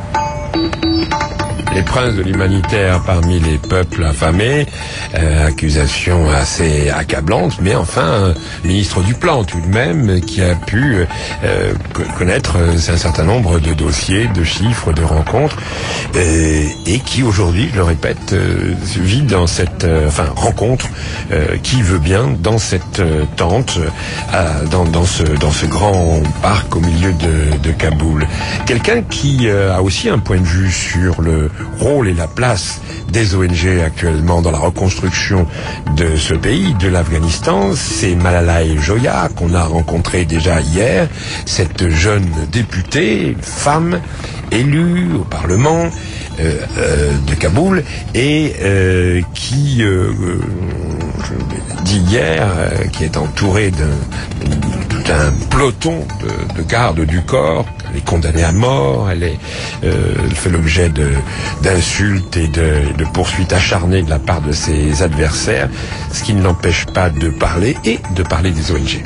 S7: Les princes de l'humanitaire parmi les peuples affamés, accusation assez accablante, mais enfin, ministre du Plan tout de même, qui a pu connaître un certain nombre de dossiers, de chiffres, de rencontres, et qui aujourd'hui, je le répète, vit dans cette rencontre, qui veut bien, dans cette tente, dans ce grand parc au milieu de Kaboul. Quelqu'un qui a aussi un point de vue sur le rôle et la place des ONG actuellement dans la reconstruction de ce pays, de l'Afghanistan, c'est Malala Joya, qu'on a rencontré déjà hier, cette jeune députée, femme, élue au Parlement de Kaboul, et qui, dit hier, qui est entourée tout un peloton de gardes du corps. Elle est condamnée à mort, elle fait l'objet d'insultes et de poursuites acharnées de la part de ses adversaires, ce qui ne l'empêche pas de parler et de parler des ONG.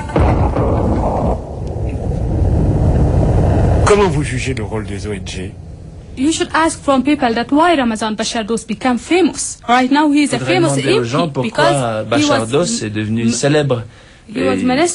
S7: Comment vous jugez le rôle des ONG?
S23: You should ask from people that why Ramazan Bashar Dost became famous. Right now he is a famous
S22: MP aux gens pourquoi Bashar Dost est devenu célèbre. C'est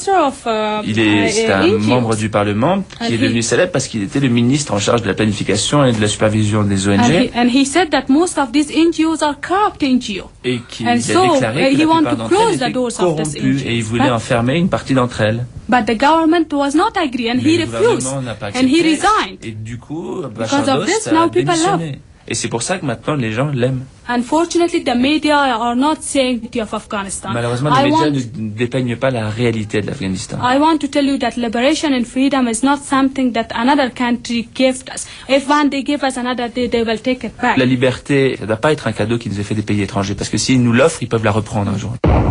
S22: un membre du Parlement qui est devenu célèbre parce qu'il était le ministre en charge de la planification et de la supervision des ONG.
S23: And he said that most of these NGOs are corrupt NGOs.
S22: Et qu'il a déclaré que la plupart d'entre elles étaient corrompues et il voulait enfermer une partie d'entre elles.
S23: But the government was not agree and he refused and he resigned.
S22: Et du coup, Bashar Dost a démissionné. Et c'est pour ça que maintenant les gens l'aiment.
S23: Unfortunately, the media are not saying the of Afghanistan.
S22: Malheureusement, les médias ne dépeignent pas la réalité de l'Afghanistan.
S23: I want to tell you that liberation and freedom is not something that another country gave us. If one they give us another day, they will take it back.
S22: La liberté, ça ne doit pas être un cadeau qui nous est fait des pays étrangers, parce que s'ils nous l'offrent, ils peuvent la reprendre un jour.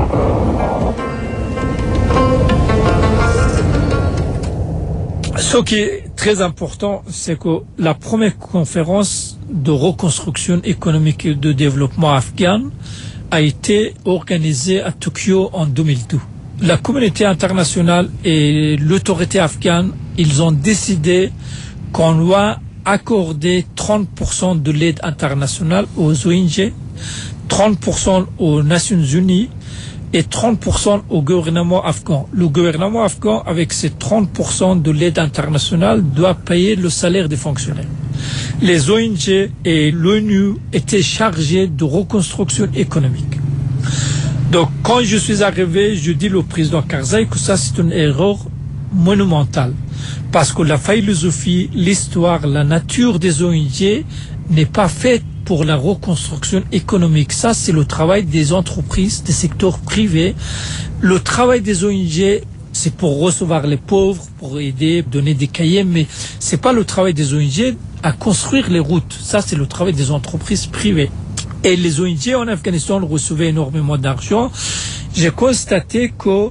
S15: Ce qui est très important, c'est que la première conférence de reconstruction économique et de développement afghan a été organisée à Tokyo en 2002. La communauté internationale et l'autorité afghane, ils ont décidé qu'on doit accorder 30% de l'aide internationale aux ONG, 30% aux Nations Unies, et 30% au gouvernement afghan. Le gouvernement afghan, avec ces 30% de l'aide internationale, doit payer le salaire des fonctionnaires. Les ONG et l'ONU étaient chargés de reconstruction économique. Donc quand je suis arrivé, je dis au président Karzai que ça c'est une erreur monumentale. Parce que la philosophie, l'histoire, la nature des ONG n'est pas faite pour la reconstruction économique. Ça, c'est le travail des entreprises, des secteurs privés. Le travail des ONG, c'est pour recevoir les pauvres, pour aider, donner des cahiers, mais c'est pas le travail des ONG à construire les routes. Ça, c'est le travail des entreprises privées. Et les ONG en Afghanistan recevaient énormément d'argent. J'ai constaté que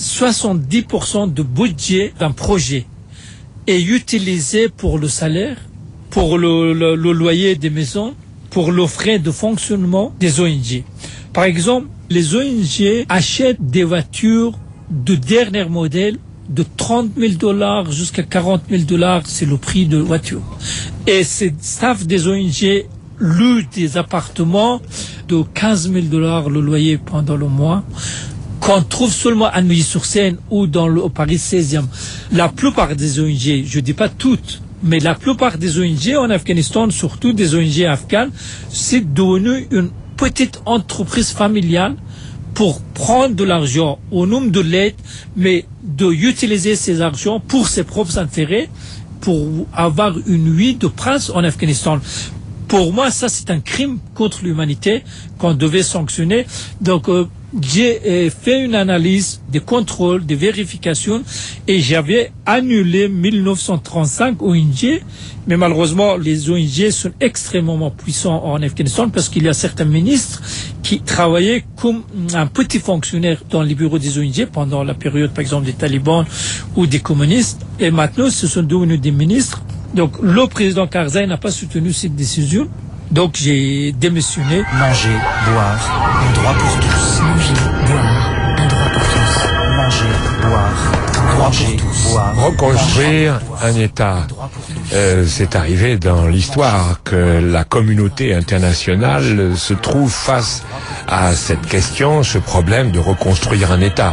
S15: 70% du budget d'un projet est utilisé pour le salaire, pour le loyer des maisons, pour le frais de fonctionnement des ONG. Par exemple, les ONG achètent des voitures de dernier modèle de $30,000 jusqu'à $40,000, c'est le prix de voiture. Et ces staff des ONG louent des appartements de $15,000 le loyer pendant le mois, qu'on trouve seulement à Neuilly-sur-Seine ou au Paris 16e. La plupart des ONG, je dis pas toutes, mais la plupart des ONG en Afghanistan, surtout des ONG afghanes, c'est devenu une petite entreprise familiale pour prendre de l'argent au nom de l'aide, mais d'utiliser ces argents pour ses propres intérêts, pour avoir une vie de prince en Afghanistan. Pour moi, ça c'est un crime contre l'humanité qu'on devait sanctionner. Donc j'ai fait une analyse, des contrôles, des vérifications, et j'avais annulé 1935 ONG, mais malheureusement les ONG sont extrêmement puissants en Afghanistan parce qu'il y a certains ministres qui travaillaient comme un petit fonctionnaire dans les bureaux des ONG pendant la période par exemple des talibans ou des communistes, et maintenant ce sont devenus des ministres. Donc le président Karzai n'a pas soutenu cette décision. Donc j'ai démissionné.
S4: Manger, boire, un droit pour tous. Manger, boire, un droit pour tous. Manger, boire, droit pour tous.
S7: Reconstruire un État. C'est arrivé dans l'histoire que la communauté internationale se trouve face à cette question, ce problème de reconstruire un État.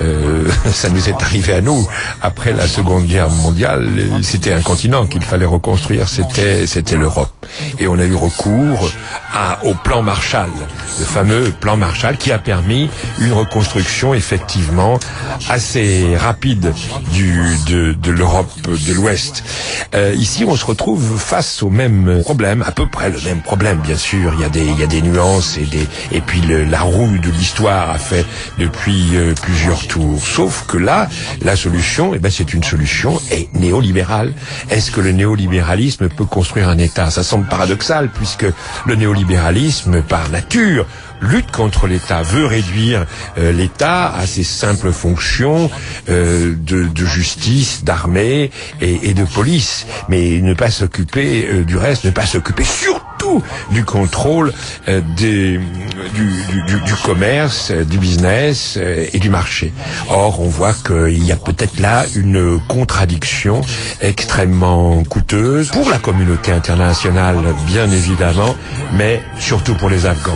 S7: Ça nous est arrivé à nous après la Seconde Guerre mondiale. C'était un continent qu'il fallait reconstruire, c'était l'Europe. Et on a eu recours au plan Marshall, le fameux plan Marshall qui a permis une reconstruction effectivement assez rapide de l'Europe de l'Ouest. Ici, on se retrouve face au même problème, à peu près le même problème, bien sûr. Il y a des nuances et puis la roue de l'histoire a fait depuis plusieurs tours. Sauf que là, la solution, c'est une solution néolibérale. Est-ce que le néolibéralisme peut construire un État? Ça semble paradoxal puisque le néolibéralisme, par nature, lutte contre l'État, veut réduire l'État à ses simples fonctions de justice, d'armée et de police, mais ne pas s'occuper du reste, ne pas s'occuper surtout du contrôle du commerce, du business et du marché. Or, on voit qu'il y a peut-être là une contradiction extrêmement coûteuse pour la communauté internationale, bien évidemment, mais surtout pour les Afghans.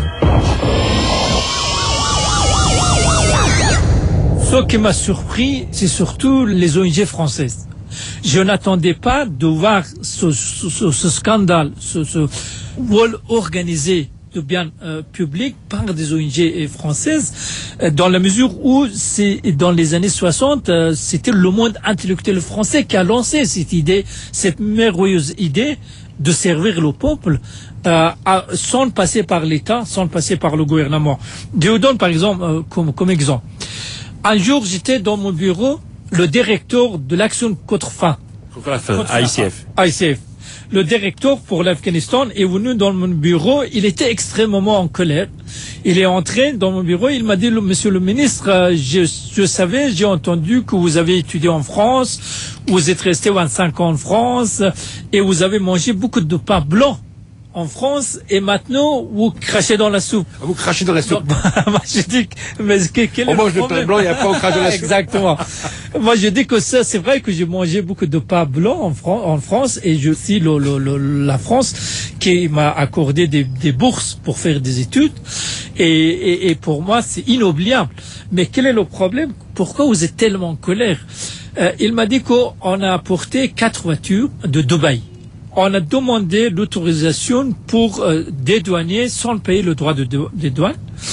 S15: Ce qui m'a surpris, c'est surtout les ONG françaises. Je n'attendais pas de voir ce scandale, ce vol organisé de biens publics par des ONG françaises, dans la mesure où c'est dans les années 60, c'était le monde intellectuel français qui a lancé cette idée, cette merveilleuse idée de servir le peuple sans passer par l'État, sans passer par le gouvernement. Je vous donne par exemple comme exemple. Un jour, j'étais dans mon bureau, le directeur de l'action contre faim. ICF. Le directeur pour l'Afghanistan est venu dans mon bureau, il était extrêmement en colère. Il est entré dans mon bureau, il m'a dit, monsieur le ministre, je savais, j'ai entendu que vous avez étudié en France, vous êtes resté 25 ans en France, et vous avez mangé beaucoup de pain blanc en France, et maintenant, vous crachez dans la soupe.
S7: Vous crachez dans la soupe.
S15: Moi, je dis, mais quel est
S7: on mange
S15: le
S7: le pain blanc et après on crache dans la soupe.
S15: Exactement. Moi, je dis que ça, c'est vrai que j'ai mangé beaucoup de pain blanc en France, et je aussi la France qui m'a accordé des bourses pour faire des études, et pour moi, c'est inoubliable. Mais quel est le problème? Pourquoi vous êtes tellement en colère? Il m'a dit qu'on a apporté 4 voitures de Dubaï. On a demandé l'autorisation pour dédouaner sans payer le droit de douane.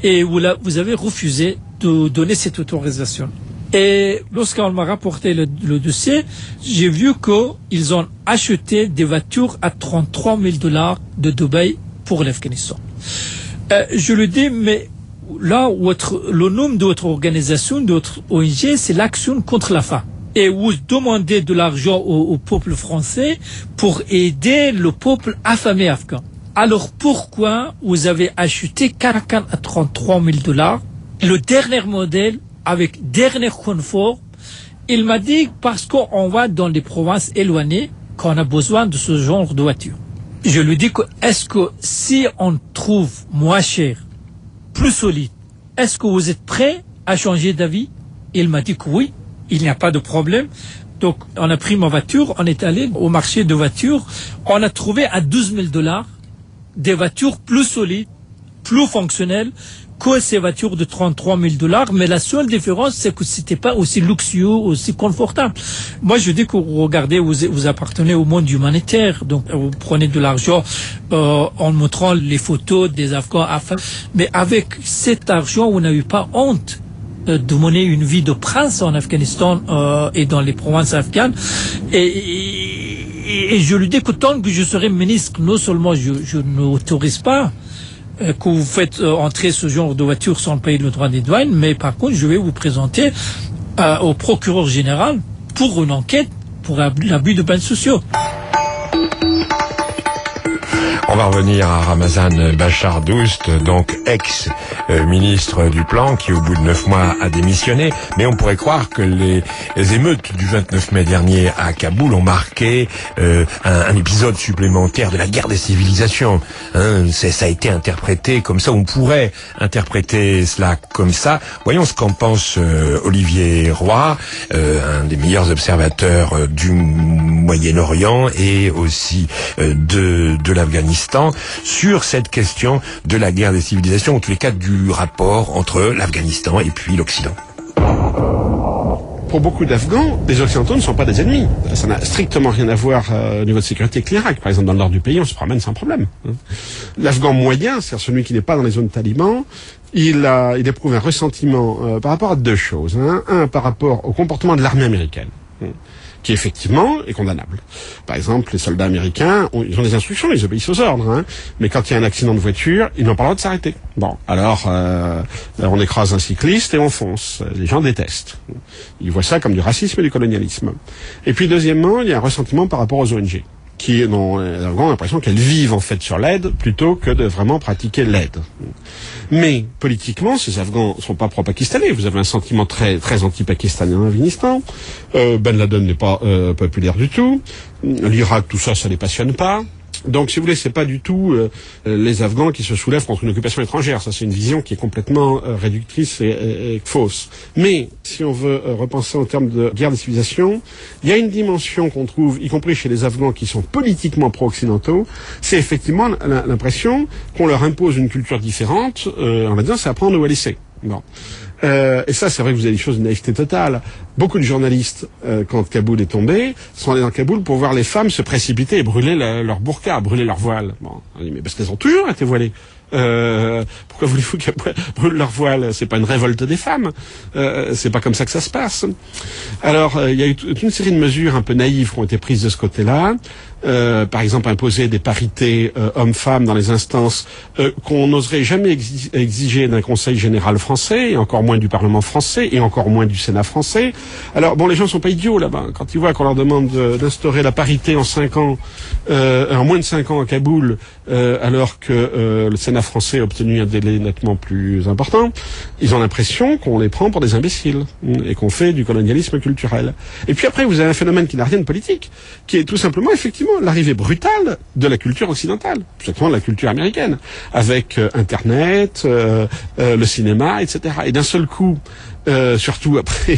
S15: et vous avez refusé de donner cette autorisation. Et lorsqu'on m'a rapporté le dossier, j'ai vu qu'ils ont acheté des voitures à $33,000 de Dubaï pour l'Afghanistan. Je lui dis, mais là, le nom de votre organisation, de votre ONG, c'est l'Action contre la faim. Et vous demandez de l'argent au peuple français pour aider le peuple affamé afghan. Alors pourquoi vous avez acheté Caracan à $33,000, le dernier modèle, avec dernier confort? Il m'a dit parce qu'on va dans des provinces éloignées qu'on a besoin de ce genre de voiture. Je lui dis que est-ce que si on trouve moins cher, plus solide, est-ce que vous êtes prêt à changer d'avis? Il m'a dit que oui, il n'y a pas de problème. Donc on a pris ma voiture, on est allé au marché de voitures, on a trouvé à $12,000 des voitures plus solides, plus fonctionnelles que ces voitures de $33,000, mais la seule différence, c'est que c'était pas aussi luxueux, aussi confortable. Moi, je dis que regardez, vous appartenez au monde humanitaire, donc vous prenez de l'argent en montrant les photos des Afghans, mais avec cet argent, vous n'avez pas honte de mener une vie de prince en Afghanistan et dans les provinces afghanes. Et je lui dis que tant que je serai ministre, non seulement je n'autorise pas que vous faites entrer ce genre de voiture sans payer le droit des douanes, mais par contre, je vais vous présenter au procureur général pour une enquête pour l'abus de biens sociaux.
S7: On va revenir à Ramazan Bachar Doust, donc ex-ministre du Plan, qui au bout de 9 mois a démissionné. Mais on pourrait croire que les émeutes du 29 mai dernier à Kaboul ont marqué un épisode supplémentaire de la guerre des civilisations. Ça a été interprété comme ça, on pourrait interpréter cela comme ça. Voyons ce qu'en pense Olivier Roy, un des meilleurs observateurs du Moyen-Orient et aussi de l'Afghanistan, sur cette question de la guerre des civilisations, en tous les cas du rapport entre l'Afghanistan et puis l'Occident.
S5: Pour beaucoup d'Afghans, les Occidentaux ne sont pas des ennemis. Ça n'a strictement rien à voir au niveau de sécurité avec l'Irak. Par exemple, dans le nord du pays, on se promène sans problème. L'Afghan moyen, c'est-à-dire celui qui n'est pas dans les zones talibans, il éprouve un ressentiment par rapport à deux choses. Un, par rapport au comportement de l'armée américaine, qui effectivement est condamnable. Par exemple, les soldats américains, ils ont des instructions, ils obéissent aux ordres, mais quand il y a un accident de voiture, ils n'ont pas le droit de s'arrêter. Bon, alors on écrase un cycliste et on fonce. Les gens détestent. Ils voient ça comme du racisme et du colonialisme. Et puis deuxièmement, il y a un ressentiment par rapport aux ONG, qui ont l'impression qu'elles vivent en fait sur l'aide plutôt que de vraiment pratiquer l'aide. Mais politiquement, ces Afghans sont pas pro-pakistanais. Vous avez un sentiment très très anti-pakistanais en Afghanistan. Ben Laden n'est pas populaire du tout. L'Irak, tout ça, ça les passionne pas. Donc, si vous voulez, c'est pas du tout les Afghans qui se soulèvent contre une occupation étrangère. Ça, c'est une vision qui est complètement réductrice et fausse. Mais, si on veut repenser en termes de guerre des civilisations, il y a une dimension qu'on trouve, y compris chez les Afghans qui sont politiquement pro-occidentaux, c'est effectivement l'impression qu'on leur impose une culture différente en leur disant c'est à prendre ou à laisser. Bon. Et ça, c'est vrai que vous avez des choses de naïveté totale. Beaucoup de journalistes, quand Kaboul est tombé, sont allés dans Kaboul pour voir les femmes se précipiter et brûler leur burqa, brûler leur voile. Bon, on dit, mais parce qu'elles ont toujours été voilées. Pourquoi voulez-vous qu'elles brûlent leur voile? C'est pas une révolte des femmes. C'est pas comme ça que ça se passe. Alors, il y a eu toute une série de mesures un peu naïves qui ont été prises de ce côté-là. Par exemple, imposer des parités hommes-femmes dans les instances qu'on n'oserait jamais exiger d'un Conseil général français, et encore moins du Parlement français, et encore moins du Sénat français. Alors, bon, les gens sont pas idiots là-bas. Quand ils voient qu'on leur demande d'instaurer la parité en 5 ans, en moins de 5 ans à Kaboul, alors que le Sénat français a obtenu un délai nettement plus important, ils ont l'impression qu'on les prend pour des imbéciles et qu'on fait du colonialisme culturel. Et puis après, vous avez un phénomène qui n'a rien de politique, qui est tout simplement, effectivement, l'arrivée brutale de la culture occidentale, exactement de la culture américaine, avec Internet, le cinéma, etc. Et d'un seul coup, surtout après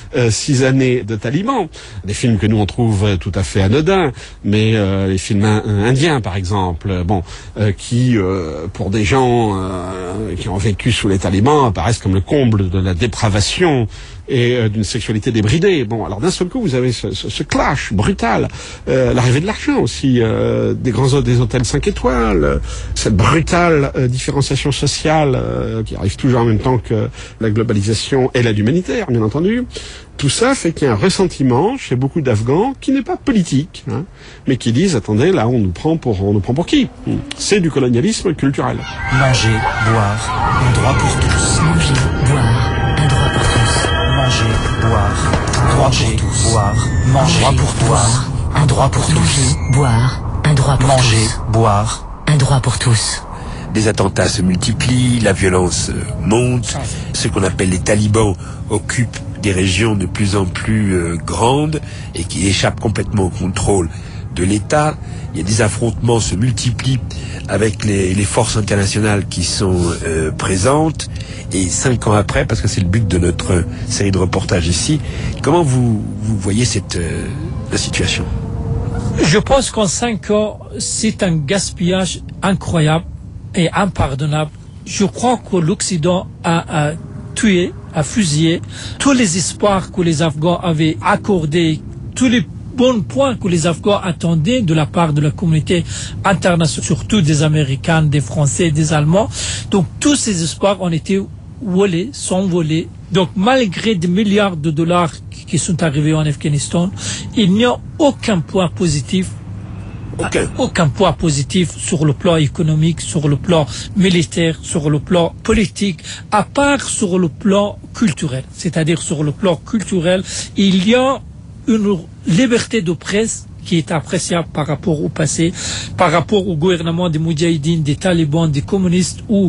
S5: 6 années de talibans, des films que nous on trouve tout à fait anodins, mais les films indiens par exemple, qui pour des gens qui ont vécu sous les talibans apparaissent comme le comble de la dépravation et d'une sexualité débridée. Bon, alors d'un seul coup, vous avez ce clash brutal, l'arrivée de l'argent aussi, des hôtels 5 étoiles, cette brutale différenciation sociale qui arrive toujours en même temps que la globalisation et l'aide humanitaire, bien entendu. Tout ça fait qu'il y a un ressentiment chez beaucoup d'Afghans qui n'est pas politique, hein, mais qui disent, attendez, là, on nous prend pour qui? C'est du colonialisme culturel.
S4: Manger, boire, un droit pour tous. Manger, boire, un droit pour tous. Manger, boire, un droit pour tous. Boire, manger, boire, un droit pour tous. Manger, boire, un droit pour tous. Manger, boire, un droit pour tous.
S6: Des attentats se multiplient, la violence monte, ce qu'on appelle les talibans occupent des régions de plus en plus grandes et qui échappent complètement au contrôle de l'État. Il y a des affrontements se multiplient avec les forces internationales qui sont présentes. Et 5 ans après, parce que c'est le but de notre série de reportages ici, comment vous voyez la situation?
S15: Je pense qu'en 5 ans, c'est un gaspillage incroyable et impardonnable. Je crois que l'Occident a tué, a fusillé tous les espoirs que les Afghans avaient accordés, tous les bons points que les Afghans attendaient de la part de la communauté internationale, surtout des Américains, des Français, des Allemands. Donc tous ces espoirs ont été volés, sont volés. Donc malgré des milliards de dollars qui sont arrivés en Afghanistan, il n'y a aucun point positif. Aucun point positif sur le plan économique, sur le plan militaire, sur le plan politique, à part sur le plan culturel. C'est-à-dire sur le plan culturel, il y a une liberté de presse qui est appréciable par rapport au passé, par rapport au gouvernement des Moudjahidines, des talibans, des communistes, où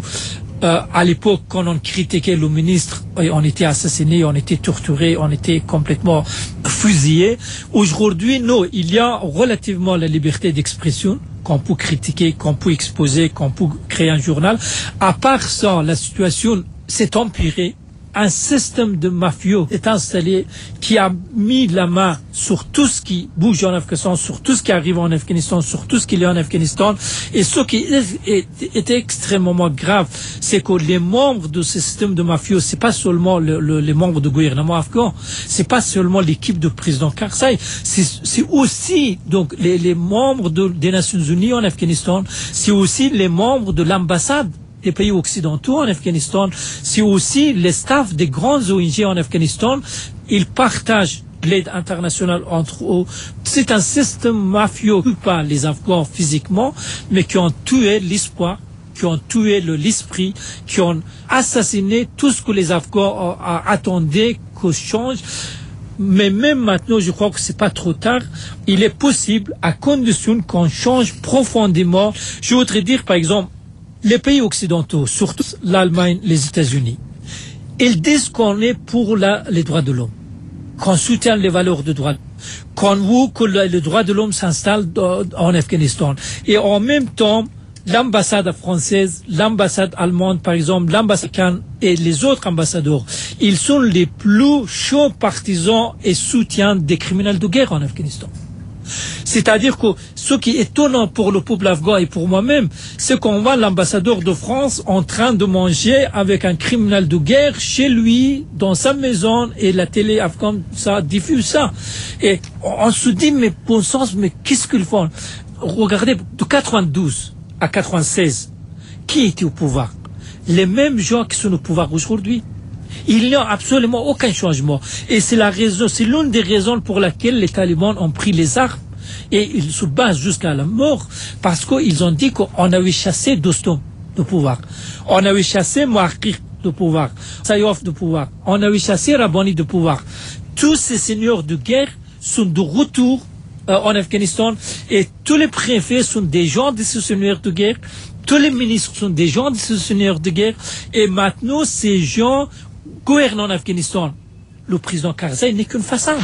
S15: à l'époque, quand on critiquait le ministre, on était assassiné, on était torturé, on était complètement fusillé. Aujourd'hui, non, il y a relativement la liberté d'expression, qu'on peut critiquer, qu'on peut exposer, qu'on peut créer un journal. À part ça, la situation s'est empirée. Un système de mafieux est installé qui a mis la main sur tout ce qui bouge en Afghanistan, sur tout ce qui arrive en Afghanistan, sur tout ce qu'il y a en Afghanistan. Et ce qui est extrêmement grave, c'est que les membres de ce système de mafieux, c'est pas seulement les membres du gouvernement afghan, c'est pas seulement l'équipe du président Karzai, c'est aussi donc les membres des Nations Unies en Afghanistan, c'est aussi les membres de l'ambassade des pays occidentaux en Afghanistan, c'est aussi les staffs des grandes ONG en Afghanistan. Ils partagent l'aide internationale entre eux. C'est un système mafieux qui pas les Afghans physiquement, mais qui ont tué l'espoir, qui ont tué l'esprit, qui ont assassiné tout ce que les Afghans attendaient que change. Mais même maintenant, je crois que c'est pas trop tard. Il est possible, à condition qu'on change profondément. Je voudrais dire, par exemple, les pays occidentaux, surtout l'Allemagne, les États-Unis, ils disent qu'on est pour les droits de l'homme, qu'on soutient les valeurs de droit, qu'on veut que les droits de l'homme s'installent en Afghanistan. Et en même temps, l'ambassade française, l'ambassade allemande, par exemple, l'ambassade américaine et les autres ambassadeurs, ils sont les plus chauds partisans et soutiens des criminels de guerre en Afghanistan. C'est-à-dire que ce qui est étonnant pour le peuple afghan et pour moi-même, c'est qu'on voit l'ambassadeur de France en train de manger avec un criminel de guerre chez lui, dans sa maison, et la télé afghane, ça diffuse ça. Et on se dit, mais bon sens, mais qu'est-ce qu'ils font? Regardez, de 92 à 96, qui était au pouvoir? Les mêmes gens qui sont au pouvoir aujourd'hui. Il n'y a absolument aucun changement. Et c'est l'une des raisons pour laquelle les talibans ont pris les armes. Et ils se battent jusqu'à la mort parce qu'ils ont dit qu'on avait chassé Dostum de pouvoir. On avait chassé Mouakir de pouvoir. Sayof de pouvoir. On avait chassé Rabbani de pouvoir. Tous ces seigneurs de guerre sont de retour en Afghanistan. Et tous les préfets sont des gens de ces seigneurs de guerre. Tous les ministres sont des gens de ces seigneurs de guerre. Et maintenant, ces gens gouvernent en Afghanistan. Le président Karzai n'est qu'une façade.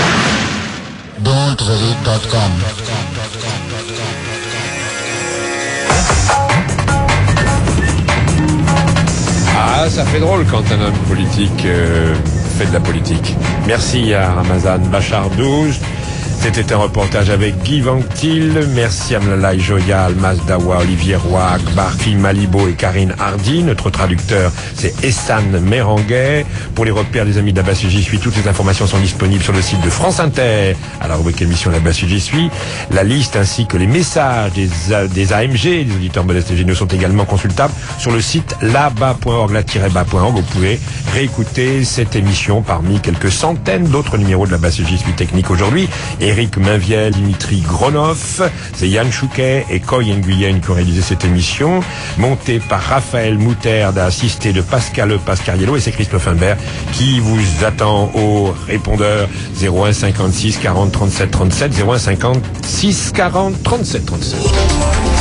S8: Don'tReveal.com.
S7: Ah, ça fait drôle quand un homme politique fait de la politique. Merci à Ramazan Bachar Douj C'était un reportage avec Guy Vanctil. Merci à Mlalai Joya, Almas Dawa, Olivier Roy, Akbar, Phil Malibo et Karine Hardy. Notre traducteur, c'est Essan Méranguet. Pour les repères des amis d'Abbas J'y suis, toutes les informations sont disponibles sur le site de France Inter, à la rubrique émission d'Abbas J'y suis. La liste ainsi que les messages des AMG, des auditeurs modestes et géniaux, sont également consultables sur le site là-bas.org, la-bas.org. Vous pouvez réécouter cette émission parmi quelques centaines d'autres numéros de l'Abbas J'y suis technique aujourd'hui. Eric Mainviel, Dimitri Gronov, c'est Yann Chouquet et Coy Nguyen qui ont réalisé cette émission, montée par Raphaël Mouterde, assisté de Pascal Pascariello, et c'est Christophe Imbert qui vous attend au répondeur 01 56 40 37 37, 01 56 40 37 37.